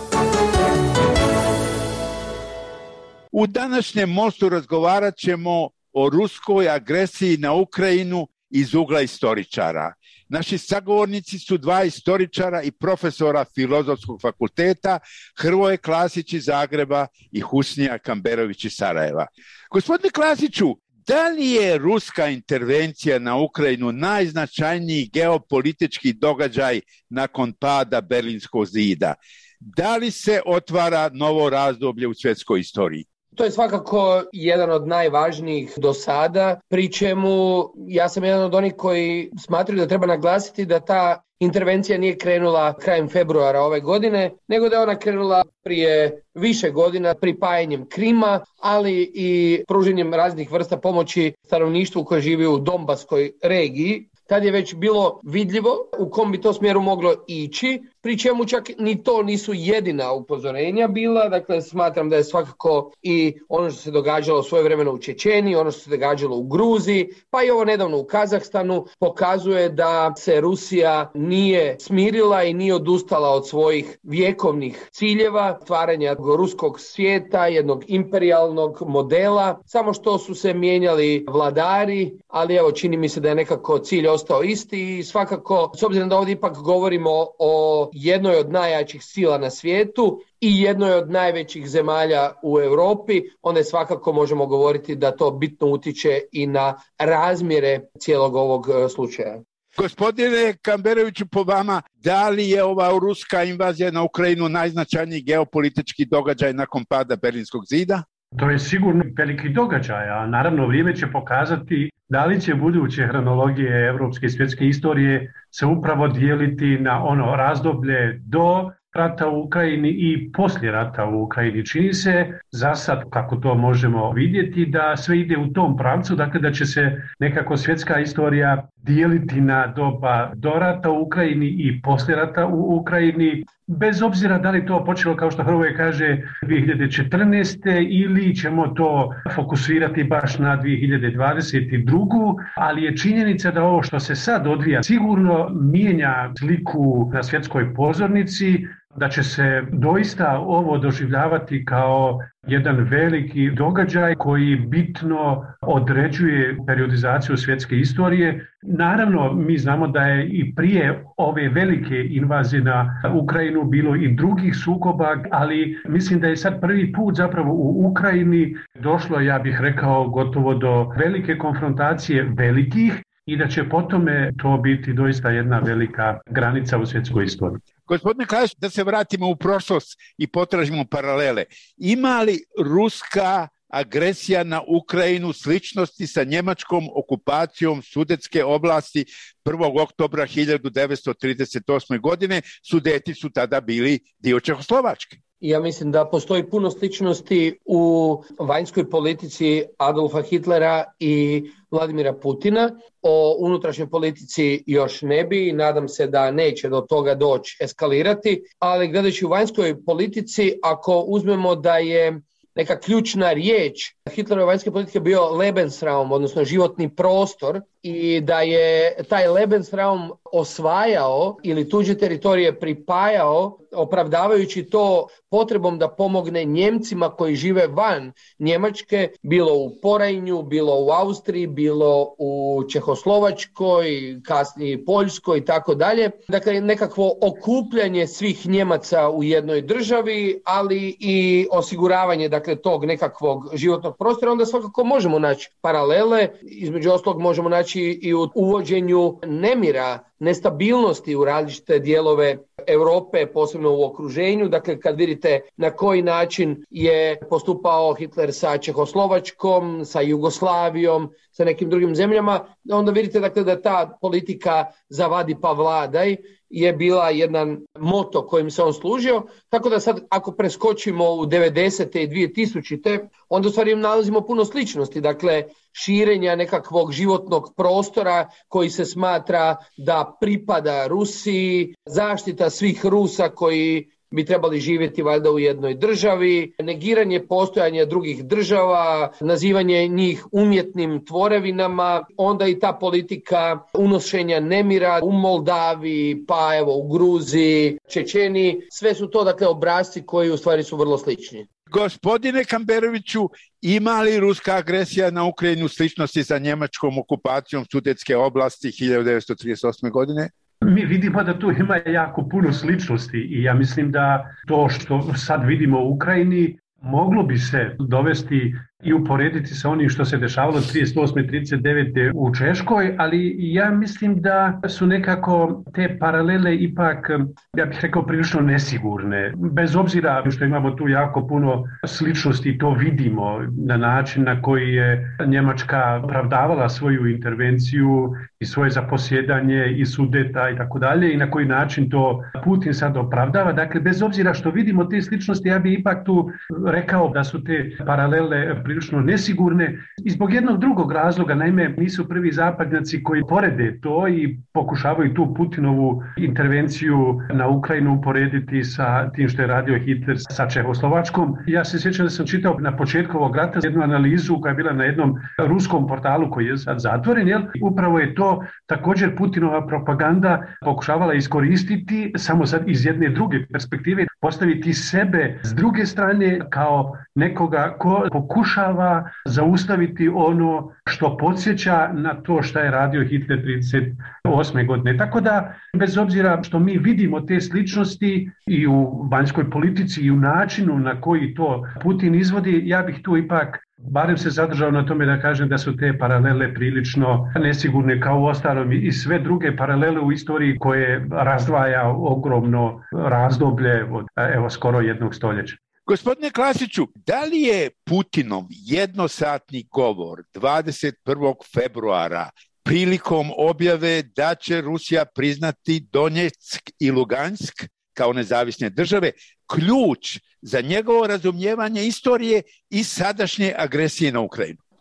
U današnjem Mostu razgovarat ćemo o ruskoj agresiji na Ukrajinu iz ugla istoričara. Naši sagovornici su dva istoričara i profesora Filozofskog fakulteta, Hrvoje Klasić iz Zagreba i Husnija Kamberović iz Sarajeva. Gospodine Klasiću, da li je ruska intervencija na Ukrajinu najznačajniji geopolitički događaj nakon pada Berlinskog zida? Da li se otvara novo razdoblje u svjetskoj istoriji? To je svakako jedan od najvažnijih do sada, pri čemu ja sam jedan od onih koji smatraju da treba naglasiti da ta intervencija nije krenula krajem februara ove godine, nego da je ona krenula prije više godina pripajanjem Krima, ali i pruženjem raznih vrsta pomoći stanovništvu koje živi u Donbaskoj regiji. Tad je već bilo vidljivo u kom bi to smjeru moglo ići, pri čemu čak ni to nisu jedina upozorenja bila. Dakle, smatram da je svakako i ono što se događalo svojevremeno u Čečeniji, ono što se događalo u Gruziji, pa i ovo nedavno u Kazahstanu, pokazuje da se Rusija nije smirila i nije odustala od svojih vjekovnih ciljeva, stvaranja ruskog svijeta, jednog imperijalnog modela, samo što su se mijenjali vladari, ali evo, čini mi se da je nekako cilj ostao isti i svakako, s obzirom da ovdje ipak govorimo o jednoj od najjačih sila na svijetu i jednoj od najvećih zemalja u Europi, onda svakako možemo govoriti da to bitno utiče i na razmjere cijelog ovog slučaja. Gospodine Kamberoviću, po vama, da li je ova ruska invazija na Ukrajinu najznačajniji geopolitički događaj nakon pada Berlinskog zida? To je sigurno veliki događaj, a naravno vrijeme će pokazati da li će buduće hronologije evropske i svjetske istorije se upravo dijeliti na ono razdoblje do rata u Ukrajini i poslije rata u Ukrajini. Čini se za sad, kako to možemo vidjeti, da sve ide u tom pravcu, dakle da će se nekako svjetska istorija dijeliti na doba do rata u Ukrajini i poslije rata u Ukrajini, bez obzira da li to počelo, kao što Hrvoje kaže, dvije hiljade četrnaeste. ili ćemo to fokusirati baš na dvije hiljade dvadeset drugu. ali je činjenica da ovo što se sad odvija sigurno mijenja sliku na svjetskoj pozornici. da će se doista ovo doživljavati kao jedan veliki događaj koji bitno određuje periodizaciju svjetske istorije. Naravno, mi znamo da je i prije ove velike invazije na Ukrajinu bilo i drugih sukoba, ali mislim da je sad prvi put zapravo u Ukrajini došlo, ja bih rekao, gotovo do velike konfrontacije velikih i da će po tome to biti doista jedna velika granica u svjetskoj istoriji. Gospodine Klasić, da se vratimo u prošlost i potražimo paralele. Ima li ruska agresija na Ukrajinu sličnosti sa njemačkom okupacijom Sudetske oblasti prvog oktobra hiljadu devetsto trideset osme. godine? Sudeti su tada bili dio Čehoslovačke. Ja mislim da postoji puno sličnosti u vanjskoj politici Adolfa Hitlera i Vladimira Putina. O unutrašnjoj politici još ne bi i nadam se da neće do toga doći eskalirati, ali gledajući u vanjskoj politici, ako uzmemo da je neka ključna riječ Hitlerove vanjske politike bio Lebensraum, odnosno životni prostor, i da je taj Lebensraum osvajao ili tuđe teritorije pripajao, opravdavajući to potrebom da pomogne Njemcima koji žive van Njemačke, bilo u Porajnju, bilo u Austriji, bilo u Čehoslovačkoj, kasnije Poljskoj i tako dalje. Dakle, nekakvo okupljanje svih Njemaca u jednoj državi, ali i osiguravanje dakle tog nekakvog životnog prostora. Onda svakako možemo naći paralele, između ostalog možemo naći i u uvođenju nemira, nestabilnosti u različite dijelove Europe, posebno u okruženju. Dakle, kad vidite na koji način je postupao Hitler sa Čehoslovačkom, sa Jugoslavijom, sa nekim drugim zemljama, onda vidite dakle, da ta politika zavadi pa vladaj je bila jedan moto kojim se on služio. Tako da sad ako preskočimo u devedesete i dvije tisućite. onda u stvari nalazimo puno sličnosti. Dakle, širenja nekakvog životnog prostora koji se smatra da pripada Rusiji, zaštita svih Rusa koji bi trebali živjeti valjda u jednoj državi, negiranje postojanja drugih država, nazivanje njih umjetnim tvorevinama, onda i ta politika unošenja nemira u Moldaviji, pa evo u Gruziji, Čečeniji, sve su to dakle obrasci koji u stvari su vrlo slični. Gospodine Kamberoviću, ima li ruska agresija na Ukrajinu sličnosti sa njemačkom okupacijom Sudetske oblasti hiljadu devetsto trideset osme. godine? Mi vidimo da tu ima jako puno sličnosti i ja mislim da to što sad vidimo u Ukrajini moglo bi se dovesti i uporediti sa onim što se dešavalo trideset osme. trideset devete. u Češkoj, ali ja mislim da su nekako te paralele ipak, ja bih rekao, prilično nesigurne. Bez obzira što imamo tu jako puno sličnosti, to vidimo na način na koji je Njemačka opravdavala svoju intervenciju i svoje zaposjedanje i Sudeta i tako dalje i na koji način to Putin sad opravdava. Dakle, bez obzira što vidimo te sličnosti, ja bih ipak tu rekao da su te paralele prilično nesigurne i zbog jednog drugog razloga. Naime, nisu prvi zapadnjaci koji porede to i pokušavaju tu Putinovu intervenciju na Ukrajinu uporediti sa tim što je radio Hitler sa Čehoslovačkom. Ja se sjećam da sam čitao na početku ovog rata jednu analizu koja je bila na jednom ruskom portalu koji je sad zatvoren. Jel? Upravo je to također Putinova propaganda pokušavala iskoristiti, samo sad iz jedne druge perspektive, postaviti sebe s druge strane kao nekoga ko pokušava zaustaviti ono što podsjeća na to što je radio Hitler trideset osme. godine. Tako da, bez obzira što mi vidimo te sličnosti i u vanjskoj politici i u načinu na koji to Putin izvodi, ja bih tu ipak barem se zadržao na tome da kažem da su te paralele prilično nesigurne, kao u ostalom i sve druge paralele u istoriji koje razdvaja ogromno razdoblje od evo skoro jednog stoljeća. Gospodine Klasiću, da li je Putinov jednosatni govor dvadeset prvog februara prilikom objave da će Rusija priznati Donjeck i Lugansk kao nezavisne države ključ za njegovo razumijevanje istorije i sadašnje agresije na Ukrajinu?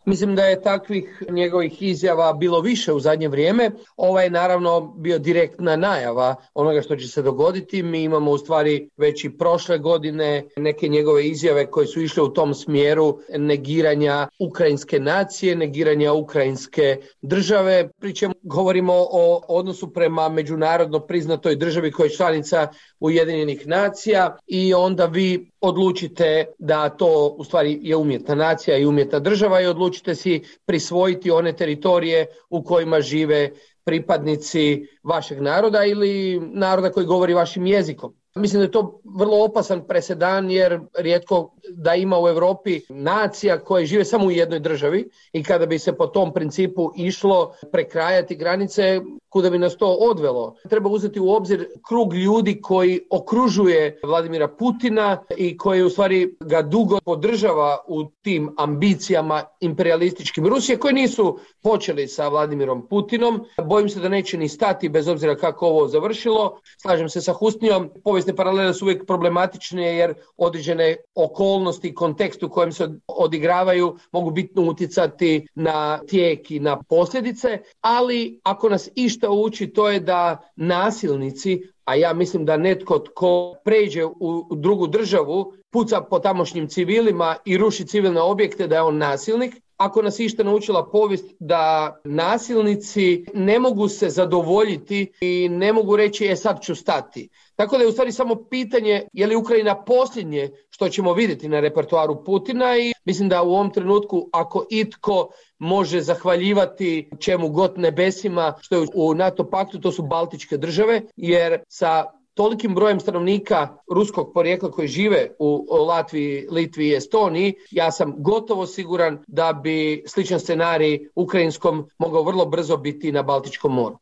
Mislim da je takvih njegovih izjava bilo više u zadnje vrijeme. Ova je naravno bio direktna najava onoga što će se dogoditi. Mi imamo u stvari već i prošle godine neke njegove izjave koje su išle u tom smjeru negiranja ukrajinske nacije, negiranja ukrajinske države. Pri čemu govorimo o odnosu prema međunarodno priznatoj državi koja je članica Ujedinjenih nacija i onda vi odlučite da to u stvari je umjetna nacija i umjetna država i odlučite si prisvojiti one teritorije u kojima žive pripadnici vašeg naroda ili naroda koji govori vašim jezikom. Mislim da je to vrlo opasan presedan jer rijetko da ima u Europi nacija koje žive samo u jednoj državi i kada bi se po tom principu išlo prekrajati granice, kuda bi nas to odvelo. Treba uzeti u obzir krug ljudi koji okružuje Vladimira Putina i koji u stvari ga dugo podržava u tim ambicijama imperialističkim Rusije koje nisu počeli sa Vladimirom Putinom. Bojim se da neće ni stati bez obzira kako ovo završilo. Slažem se sa Husnijom, povijesne paralele su uvijek problematične jer određene okolnosti i kontekst u kojem se odigravaju mogu bitno utjecati na tijek i na posljedice, ali ako nas išta uči to je da nasilnici, a ja mislim da netko tko pređe u drugu državu, puca po tamošnjim civilima i ruši civilne objekte, da je on nasilnik. Ako nas išta naučila povijest da nasilnici ne mogu se zadovoljiti i ne mogu reći e sad ću stati. Tako da je u stvari samo pitanje je li Ukrajina posljednje što ćemo vidjeti na repertoaru Putina i mislim da u ovom trenutku ako itko može zahvaljivati čemu god nebesima što je u NATO paktu, to su Baltičke države, jer sa tolikim brojem stanovnika ruskog porijekla koji žive u Latviji, Litvi i Estoniji, ja sam gotovo siguran da bi sličan scenarij ukrajinskom mogao vrlo brzo biti na Baltičkom moru.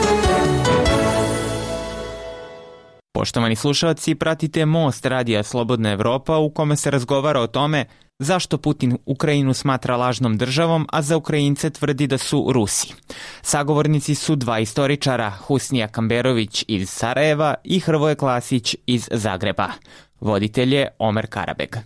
Poštovani slušalci, pratite Most radija Slobodna Evropa u kome se razgovara o tome zašto Putin Ukrajinu smatra lažnom državom, a za Ukrajince tvrdi da su Rusi. Sagovornici su dva istoričara, Husnija Kamberović iz Sarajeva i Hrvoje Klasić iz Zagreba. Voditelj je Omer Karabeg.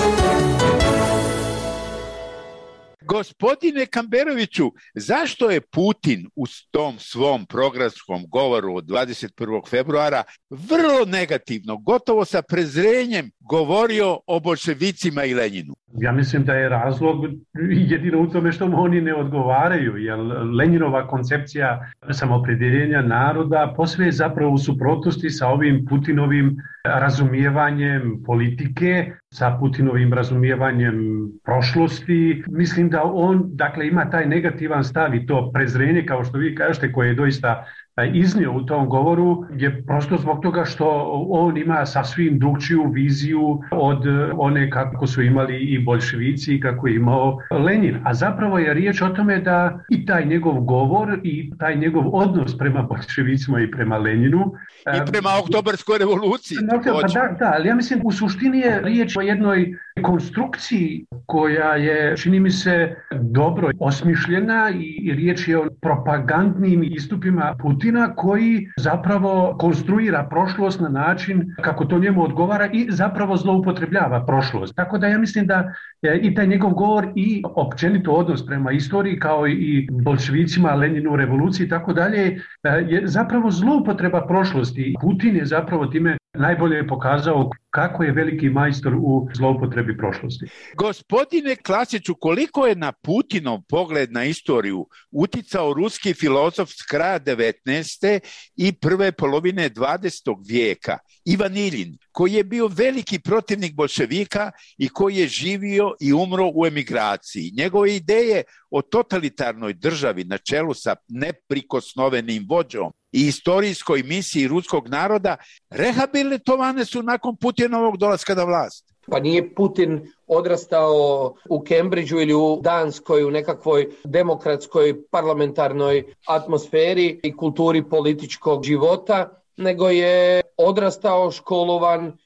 Gospodine Kamberoviću, zašto je Putin u tom svom programskom govoru od dvadeset prvog februara vrlo negativno, gotovo sa prezrenjem govorio o boljševicima i Lenjinu? Ja mislim da je razlog jedino u tome što mu oni ne odgovaraju, jer Lenjinova koncepcija samopredjeljenja naroda posve je zapravo u suprotnosti sa ovim Putinovim razumijevanjem politike, sa Putinovim razumijevanjem prošlosti. Mislim da on, dakle, ima taj negativan stav i to prezrenje, kao što vi kažete, koje je doista iznio u tom govoru, je prosto zbog toga što on ima sasvim drugčiju viziju od one kako su imali i boljševici i kako je imao Lenin. A zapravo je riječ o tome da i taj njegov govor i taj njegov odnos prema boljševicima i prema Leninu i prema Oktobarskoj revoluciji. Pa da, da, ali ja mislim u suštini je riječ o jednoj konstrukciji koja je, čini mi se, dobro osmišljena i riječ je o propagandnim istupima Putina koji zapravo konstruira prošlost na način kako to njemu odgovara i zapravo zloupotrebljava prošlost. Tako da ja mislim da i taj njegov govor i općenito odnos prema istoriji kao i boljševicima, Leninu, revoluciji i tako dalje je zapravo zloupotreba prošlosti. Putin je zapravo time najbolje pokazao kako je veliki majstor u zloupotrebi prošlosti. Gospodine Klasiću, koliko je na Putinov pogled na istoriju uticao ruski filozof s kraja devetnaeste i prve polovine dvadesetog vijeka, Ivan Iljin, koji je bio veliki protivnik boljševika i koji je živio i umro u emigraciji. Njegove ideje o totalitarnoj državi na čelu sa neprikosnovenim vođom i istorijskoj misiji ruskog naroda rehabilitovane su nakon Putinovog dolaska na vlast. Pa nije Putin odrastao u Cambridgeu ili u Danskoj u nekakvoj demokratskoj parlamentarnoj atmosferi i kulturi političkog života, nego je odrastao, školovan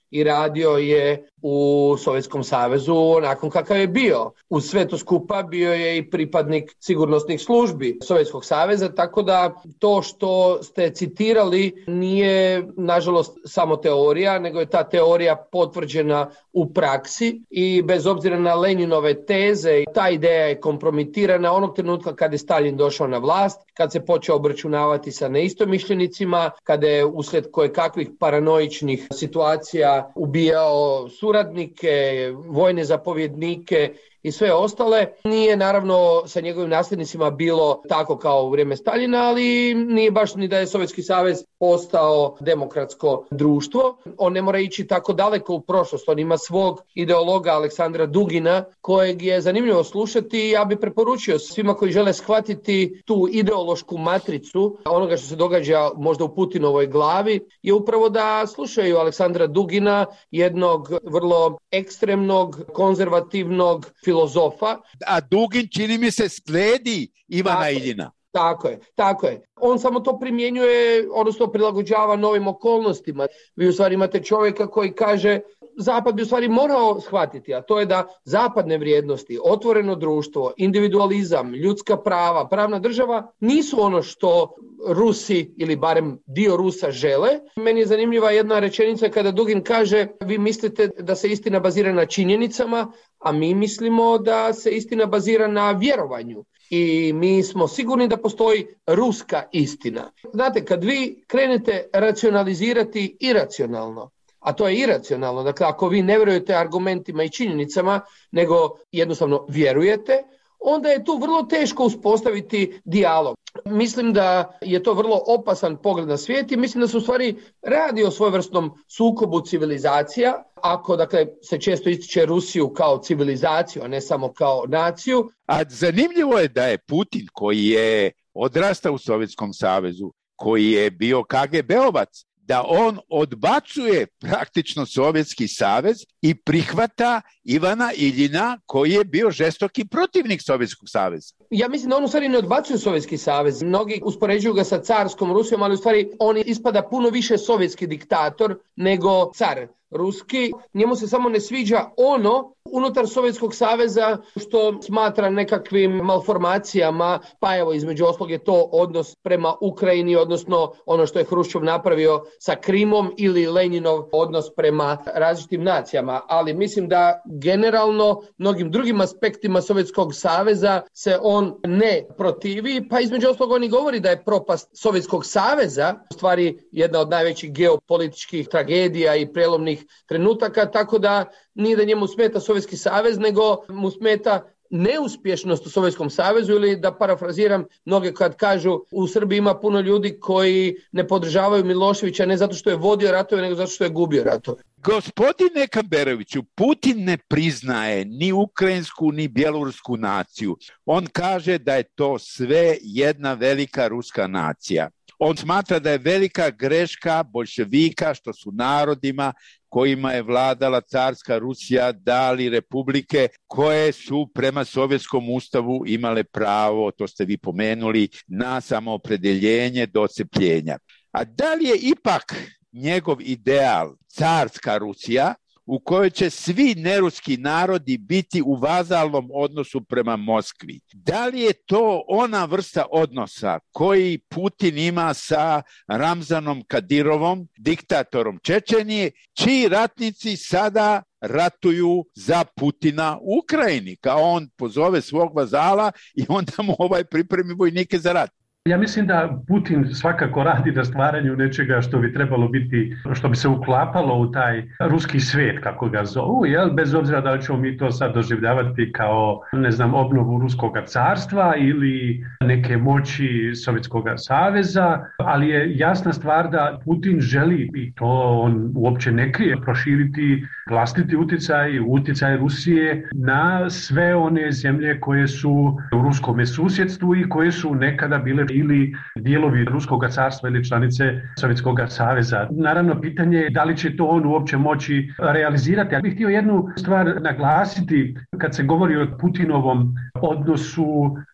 i radio je u Sovjetskom savezu nakon kakav je bio. Uz sve to skupa bio je i pripadnik sigurnosnih službi Sovjetskog saveza, tako da to što ste citirali nije nažalost samo teorija, nego je ta teorija potvrđena u praksi i bez obzira na Lenjinove teze, ta ideja je kompromitirana onog trenutka kad je Stalin došao na vlast, kad se počeo obračunavati sa neistomišljenicima, kada je uslijed kojekakvih paranoičnih situacija ubijao suradnike, vojne zapovjednike i sve ostale. Nije naravno sa njegovim nasljednicima bilo tako kao u vrijeme Staljina, ali nije baš ni da je Sovjetski savez postao demokratsko društvo. On ne mora ići tako daleko u prošlost. On ima svog ideologa Aleksandra Dugina, kojeg je zanimljivo slušati i ja bih preporučio svima koji žele shvatiti tu ideološku matricu onoga što se događa možda u Putinovoj glavi, je upravo da slušaju Aleksandra Dugina, jednog vrlo ekstremnog, konzervativnog filozofa. A Dugin, čini mi se, slijedi Ivana tako Iljina. Tako je, tako je. On samo to primjenjuje, odnosno prilagođava novim okolnostima. Vi u stvari imate čovjeka koji kaže Zapad bi u stvari morao shvatiti, a to je da zapadne vrijednosti, otvoreno društvo, individualizam, ljudska prava, pravna država nisu ono što Rusi ili barem dio Rusa žele. Meni je zanimljiva jedna rečenica kada Dugin kaže vi mislite da se istina bazira na činjenicama, a mi mislimo da se istina bazira na vjerovanju. I mi smo sigurni da postoji ruska istina. Znate, kad vi krenete racionalizirati iracionalno, a to je iracionalno, dakle ako vi ne vjerujete argumentima i činjenicama, nego jednostavno vjerujete, onda je tu vrlo teško uspostaviti dijalog. Mislim da je to vrlo opasan pogled na svijet i mislim da se u stvari radi o svojevrsnom sukobu civilizacija. Ako dakle se često ističe Rusiju kao civilizaciju, a ne samo kao naciju. A zanimljivo je da je Putin, koji je odrastao u Sovjetskom savezu, koji je bio ka ge be-ovac, da on odbacuje praktično Sovjetski savez i prihvata Ivana Iljina, koji je bio žestoki protivnik Sovjetskog saveza. Ja mislim da on u stvari ne odbacuje Sovjetski savez. Mnogi uspoređuju ga sa carskom Rusijom, ali u stvari on ispada puno više sovjetski diktator nego car ruski. Njemu se samo ne sviđa ono unutar Sovjetskog saveza što smatra nekakvim malformacijama, pa evo između ostalog je to odnos prema Ukrajini, odnosno ono što je Hruščov napravio sa Krimom ili Lenjinov odnos prema različitim nacijama. Ali mislim da generalno mnogim drugim aspektima Sovjetskog saveza se on ne protivi, pa između ostalog on i govori da je propast Sovjetskog saveza u stvari jedna od najvećih geopolitičkih tragedija i prelomnih trenutaka, tako da nije da njemu smeta Sovjetski savez, nego mu smeta neuspješnost u Sovjetskom savezu, ili da parafraziram mnoge kad kažu u Srbiji ima puno ljudi koji ne podržavaju Miloševića ne zato što je vodio ratove, nego zato što je gubio ratove. Gospodine Kamberoviću, Putin ne priznaje ni ukrajinsku ni bjelorusku naciju. On kaže da je to sve jedna velika ruska nacija. On smatra da je velika greška boljševika što su narodima kojima je vladala carska Rusija dali republike koje su prema Sovjetskom ustavu imale pravo, to ste vi pomenuli, na samoopredeljenje do odcepljenja. A da li je ipak njegov ideal carska Rusija u kojoj će svi neruski narodi biti u vazalnom odnosu prema Moskvi? Da li je to ona vrsta odnosa koji Putin ima sa Ramzanom Kadirovom, diktatorom Čečenije, čiji ratnici sada ratuju za Putina u Ukrajini, kao on pozove svog vazala i onda mu ovaj pripremi vojnike za rat? Ja mislim da Putin svakako radi na stvaranju nečega što bi trebalo biti, što bi se uklapalo u taj ruski svijet, kako ga zovu, jel? Bez obzira da li ćemo mi to sad doživljavati kao, ne znam, obnovu ruskog carstva ili neke moći Sovjetskog saveza, ali je jasna stvar da Putin želi, i to on uopće ne krije, proširiti vlastiti utjecaj, utjecaj Rusije na sve one zemlje koje su u ruskom susjedstvu i koje su nekada bile ili dijelovi Ruskog carstva ili članice Sovjetskog saveza. Naravno, pitanje je da li će to on uopće moći realizirati. Ja bih htio jednu stvar naglasiti kad se govori o Putinovom odnosu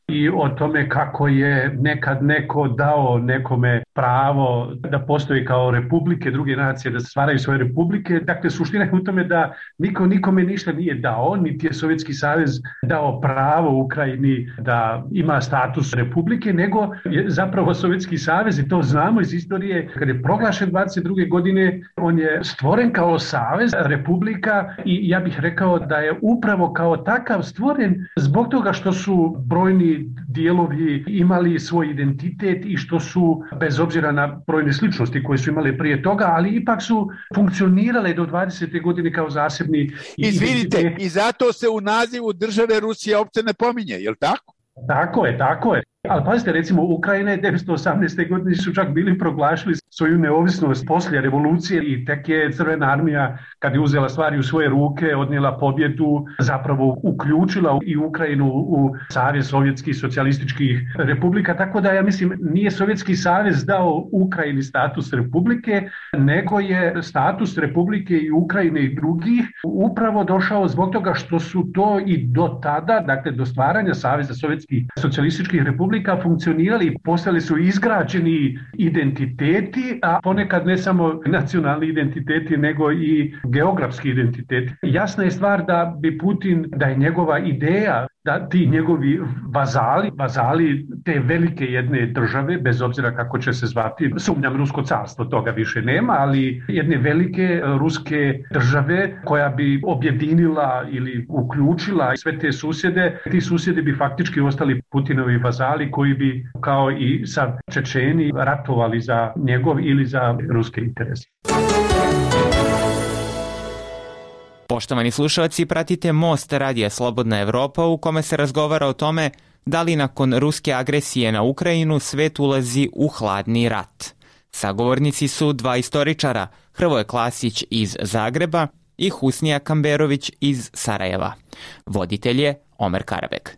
i o tome kako je nekad neko dao nekome pravo da postoji kao republike, druge nacije da stvaraju svoje republike. Dakle, suština je u tome da niko nikome ništa nije dao, niti je Sovjetski savez dao pravo Ukrajini da ima status republike, nego je zapravo Sovjetski savez, i to znamo iz istorije, kad je proglašen dvadeset druge godine, on je stvoren kao savez republika i ja bih rekao da je upravo kao takav stvoren zbog toga što su brojni dijelovi imali svoj identitet i što su, bez obzira na brojne sličnosti koje su imali prije toga, ali ipak su funkcionirale do dvadesete godine kao zasebni. Izvinite, identitet. I zato se u nazivu države Rusija uopće ne pominje, je li tako? Tako je, tako je. Ali pazite, recimo, Ukrajina je devetsto osamnaeste godine su čak bili proglašili svoju neovisnost poslije revolucije i tek je Crvena armija, kad je uzela stvari u svoje ruke, odnijela pobjedu, zapravo uključila i Ukrajinu u Savez sovjetskih socijalističkih republika. Tako da, ja mislim, nije Sovjetski savez dao Ukrajini status republike, nego je status republike i Ukrajine i drugih upravo došao zbog toga što su to i do tada, dakle do stvaranja Saveza sovjetskih socijalističkih republika, funkcionirali, postali su izgrađeni identiteti, a ponekad ne samo nacionalni identiteti, nego i geografski identiteti. Jasna je stvar da bi Putin, da je njegova ideja da ti njegovi vazali, vazali te velike jedne države, bez obzira kako će se zvati, sumnjam Rusko carstvo, toga više nema, ali jedne velike ruske države koja bi objedinila ili uključila sve te susjede, ti susjedi bi faktički ostali Putinovi vazali koji bi kao i sa Čečeni ratovali za njegov ili za ruske interese. Poštovani slušalci, pratite Most radija Slobodna Evropa u kome se razgovara o tome da li nakon ruske agresije na Ukrajinu svet ulazi u hladni rat. Sagovornici su dva istoričara, Hrvoje Klasić iz Zagreba i Husnija Kamberović iz Sarajeva. Voditelj je Omer Karabek.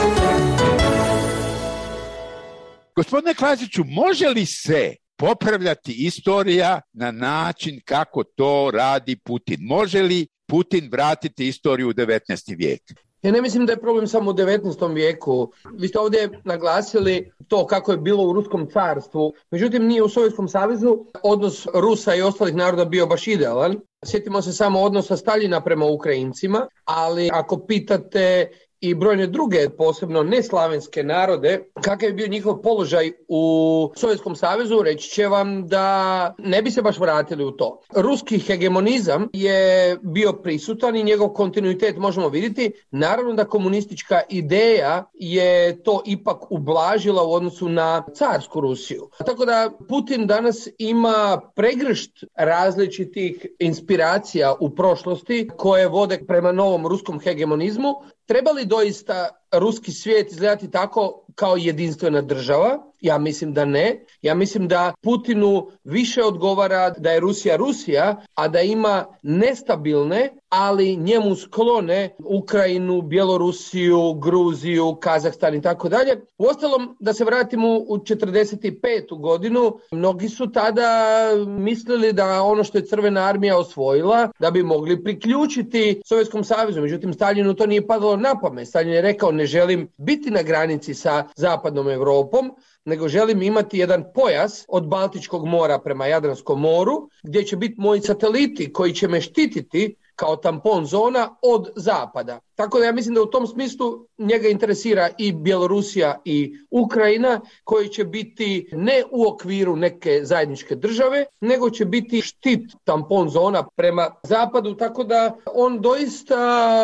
Gospodine Klasiću, može li se popravljati istorija na način kako to radi Putin? Može li Putin vratiti istoriju u devetnaesti vijek? Ja ne mislim da je problem samo u devetnaestom vijeku. Vi ste ovdje naglasili to kako je bilo u Ruskom carstvu. Međutim, nije u Sovjetskom savezu odnos Rusa i ostalih naroda bio baš idealan. Sjetimo se samo odnosa Staljina prema Ukrajincima, ali ako pitate i brojne druge, posebno neslavenske narode, kakav je bio njihov položaj u Sovjetskom savezu, reći će vam da ne bi se baš vratili u to. Ruski hegemonizam je bio prisutan i njegov kontinuitet možemo vidjeti. Naravno da komunistička ideja je to ipak ublažila u odnosu na carsku Rusiju. Tako da Putin danas ima pregršt različitih inspiracija u prošlosti koje vode prema novom ruskom hegemonizmu. Treba li doista ruski svijet izgledati tako kao jedinstvena država? Ja mislim da ne. Ja mislim da Putinu više odgovara da je Rusija Rusija, a da ima nestabilne, ali njemu sklone Ukrajinu, Bjelorusiju, Gruziju, Kazahstan i tako dalje. Uostalom, da se vratimo u četrdeset petu godinu, mnogi su tada mislili da ono što je Crvena armija osvojila, da bi mogli priključiti Sovjetskom savezu. Međutim, Staljinu to nije padalo na pamet. Staljin je rekao, ne želim biti na granici sa zapadnom Europom, nego želim imati jedan pojas od Baltičkog mora prema Jadranskom moru, gdje će biti moji sateliti koji će me štititi kao tampon zona od zapada. Tako da ja mislim da u tom smislu njega interesira i Bjelorusija i Ukrajina, koji će biti ne u okviru neke zajedničke države, nego će biti štit tampon zona prema zapadu, tako da on doista,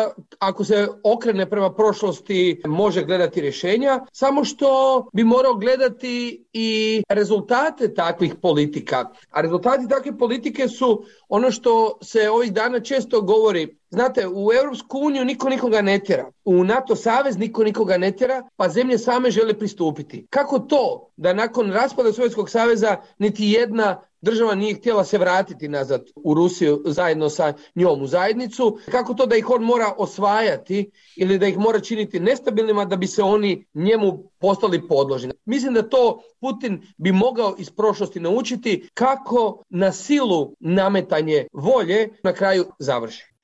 ako se okrene prema prošlosti, može gledati rješenja, samo što bi morao gledati i rezultate takvih politika. A rezultati takve politike su ono što se ovih dana često govori. Znate, u Europsku uniju niko nikoga ne tjera, u NATO savez niko nikoga ne tjera, pa zemlje same žele pristupiti. Kako to da nakon raspada Sovjetskog saveza niti jedna država nije htjela se vratiti nazad u Rusiju zajedno sa njom u zajednicu? Kako to da ih on mora osvajati ili da ih mora činiti nestabilnima da bi se oni njemu postali podložni? Mislim da to Putin bi mogao iz prošlosti naučiti kako na silu nametanje volje na kraju završi.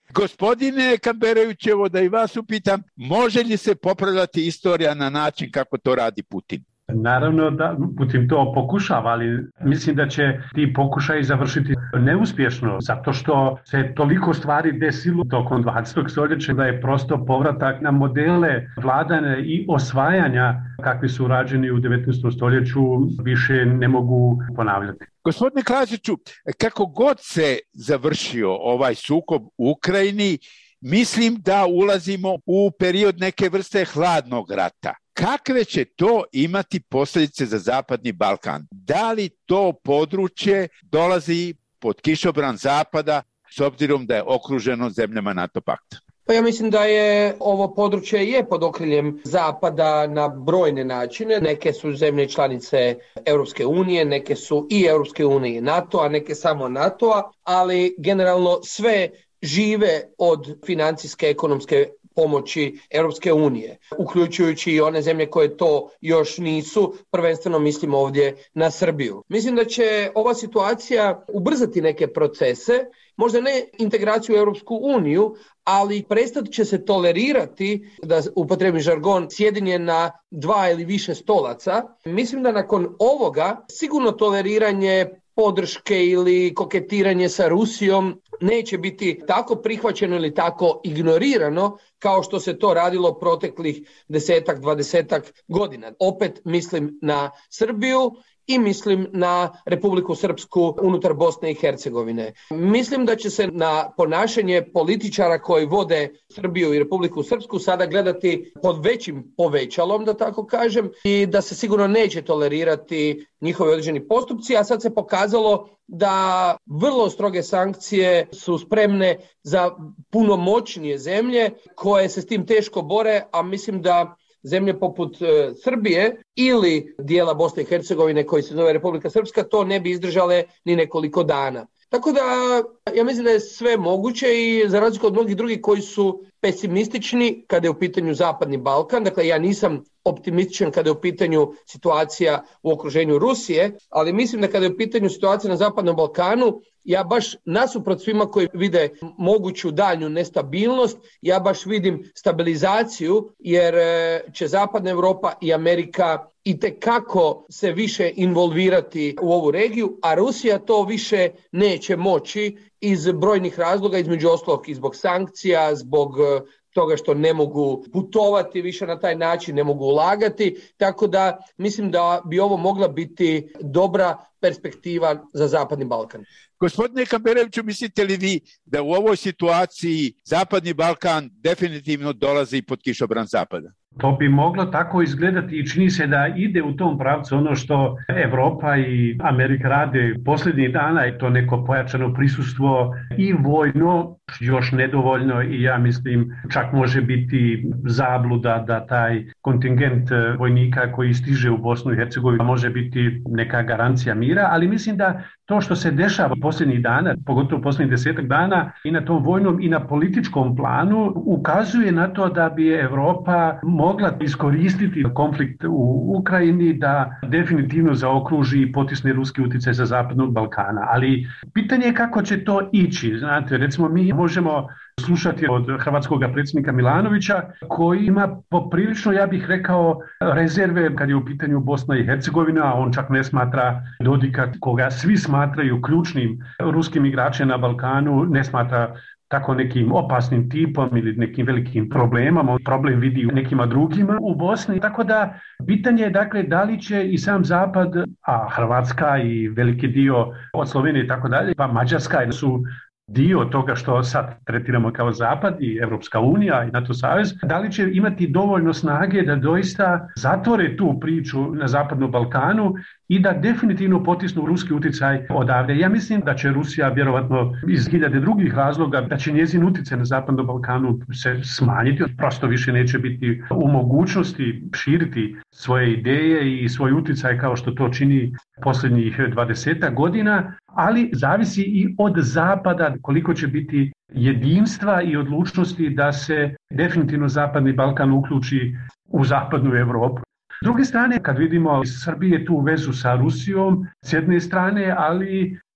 Gospodine Kamberovićevo, da i vas upitam, može li se popravljati istorija na način kako to radi Putin? Naravno da Putin to pokušava, ali mislim da će ti pokušaji završiti neuspješno, zato što se toliko stvari desilo tokom dvadesetog stoljeća da je prosto povratak na modele vladane i osvajanja kakvi su rađeni u devetnaestom stoljeću više ne mogu ponavljati. Gospodine Klasiću, kako god se završio ovaj sukob u Ukrajini, mislim da ulazimo u period neke vrste hladnog rata. Kakve će to imati posljedice za Zapadni Balkan? Da li to područje dolazi pod kišobran Zapada s obzirom da je okruženo zemljama NATO pakta? Pa ja mislim da je ovo područje je pod okriljem Zapada na brojne načine. Neke su zemlje članice Europske unije, neke su i Europske unije i NATO, a neke samo NATO-a, ali generalno sve žive od financijske, ekonomske pomoći Europske unije, uključujući i one zemlje koje to još nisu, prvenstveno mislim ovdje na Srbiju. Mislim da će ova situacija ubrzati neke procese, možda ne integraciju u Europsku uniju, ali prestat će se tolerirati, da upotrebim žargon, sjedinje na dva ili više stolaca. Mislim da nakon ovoga sigurno toleriranje podrške ili koketiranje sa Rusijom neće biti tako prihvaćeno ili tako ignorirano kao što se to radilo proteklih desetak, dvadesetak godina. Opet mislim na Srbiju i mislim na Republiku Srpsku unutar Bosne i Hercegovine. Mislim da će se na ponašanje političara koji vode Srbiju i Republiku Srpsku sada gledati pod većim povećalom, da tako kažem, i da se sigurno neće tolerirati njihovi određeni postupci, a sad se pokazalo da vrlo stroge sankcije su spremne za puno moćnije zemlje koje se s tim teško bore, a mislim da zemlje poput e, Srbije ili dijela Bosne i Hercegovine koji se zove Republika Srpska to ne bi izdržale ni nekoliko dana. Tako da ja mislim da je sve moguće i za razliku od mnogih drugih koji su pesimistični kada je u pitanju Zapadni Balkan, dakle ja nisam optimističan kada je u pitanju situacija u okruženju Rusije, ali mislim da kada je u pitanju situacija na Zapadnom Balkanu, ja baš nasuprot svima koji vide moguću daljnju nestabilnost, ja baš vidim stabilizaciju jer će Zapadna Europa i Amerika itekako se više involvirati u ovu regiju, a Rusija to više neće moći iz brojnih razloga, između ostalog i zbog sankcija, zbog toga što ne mogu putovati više na taj način, ne mogu ulagati, tako da mislim da bi ovo mogla biti dobra perspektiva za Zapadni Balkan. Gospodine Kamberoviću, mislite li vi da u ovoj situaciji Zapadni Balkan definitivno dolazi pod kišobran Zapada? To bi moglo tako izgledati i čini se da ide u tom pravcu ono što Evropa i Amerika rade posljednjih dana, je to neko pojačano prisustvo i vojno, još nedovoljno i ja mislim čak može biti zabluda da taj kontingent vojnika koji stiže u Bosnu i Hercegovinu može biti neka garancija mira, ali mislim da to što se dešava posljednjih dana, pogotovo posljednjih desetak dana i na tom vojnom i na političkom planu ukazuje na to da bi Evropa mogla iskoristiti konflikt u Ukrajini da definitivno zaokruži i potisne ruski utjecaj sa Zapadnog Balkana. Ali pitanje je kako će to ići. Znate, recimo mi možemo slušati od hrvatskog predsjednika Milanovića koji ima poprilično, ja bih rekao, rezerve kad je u pitanju Bosna i Hercegovina, a on čak ne smatra Dodika, koga svi smatraju ključnim ruskim igračem na Balkanu, ne smatra tako nekim opasnim tipom ili nekim velikim problemom, on problem vidi u nekima drugima u Bosni. Tako da pitanje je dakle da li će i sam Zapad, a Hrvatska i veliki dio od Slovenije i tako dalje, pa Mađarska su dio toga što sad tretiramo kao Zapad i Europska unija i NATO savez, da li će imati dovoljno snage da doista zatvore tu priču na Zapadnom Balkanu i da definitivno potisnu ruski utjecaj odavde. Ja mislim da će Rusija vjerovatno iz hiljade drugih razloga, da će njezin utjecaj na Zapadnom Balkanu se smanjiti, prosto više neće biti u mogućnosti širiti svoje ideje i svoj utjecaj kao što to čini posljednjih dvadesetak godina, ali zavisi i od Zapada koliko će biti jedinstva i odlučnosti da se definitivno Zapadni Balkan uključi u Zapadnu Europu. S druge strane, kad vidimo iz Srbije tu vezu sa Rusijom, s jedne strane, ali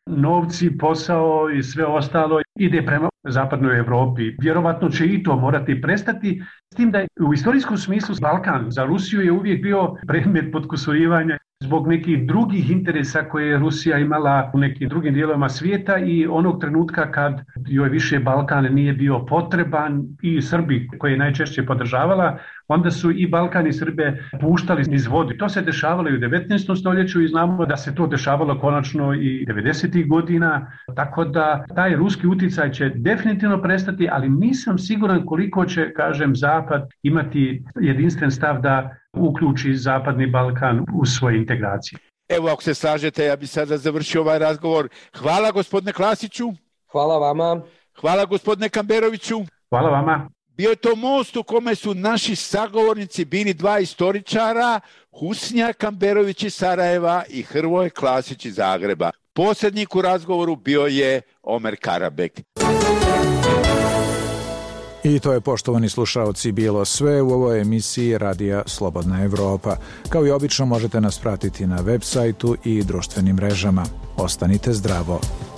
novci, posao i sve ostalo ide prema zapadnoj Europi. Vjerovatno će i to morati prestati, s tim da je u istorijskom smislu Balkan za Rusiju je uvijek bio predmet potkusurivanja zbog nekih drugih interesa koje je Rusija imala u nekim drugim dijelovima svijeta i onog trenutka kad joj više Balkan nije bio potreban i Srbi koje je najčešće podržavala, onda su i Balkan i Srbe puštali iz vode. To se dešavalo i u devetnaestom stoljeću i znamo da se to dešavalo konačno i devedesetih godina, tako da taj ruski utjecaj će definitivno prestati, ali nisam siguran koliko će, kažem, Zapad imati jedinstven stav da uključi Zapadni Balkan u svoje integracije. Evo, ako se slažete, ja bih sada završio ovaj razgovor. Hvala gospodine Klasiću. Hvala vama. Hvala gospodine Kamberoviću. Hvala vama. Bio je to most u kome su naši sagovornici bili dva istoričara, Husnja Kamberović iz Sarajeva i Hrvoje Klasić iz Zagreba. Posrednik u razgovoru bio je Omer Karabek. I to je, poštovani slušaoci, bilo sve u ovoj emisiji Radija Slobodna Evropa. Kao i obično možete nas pratiti na web sajtu i društvenim mrežama. Ostanite zdravo.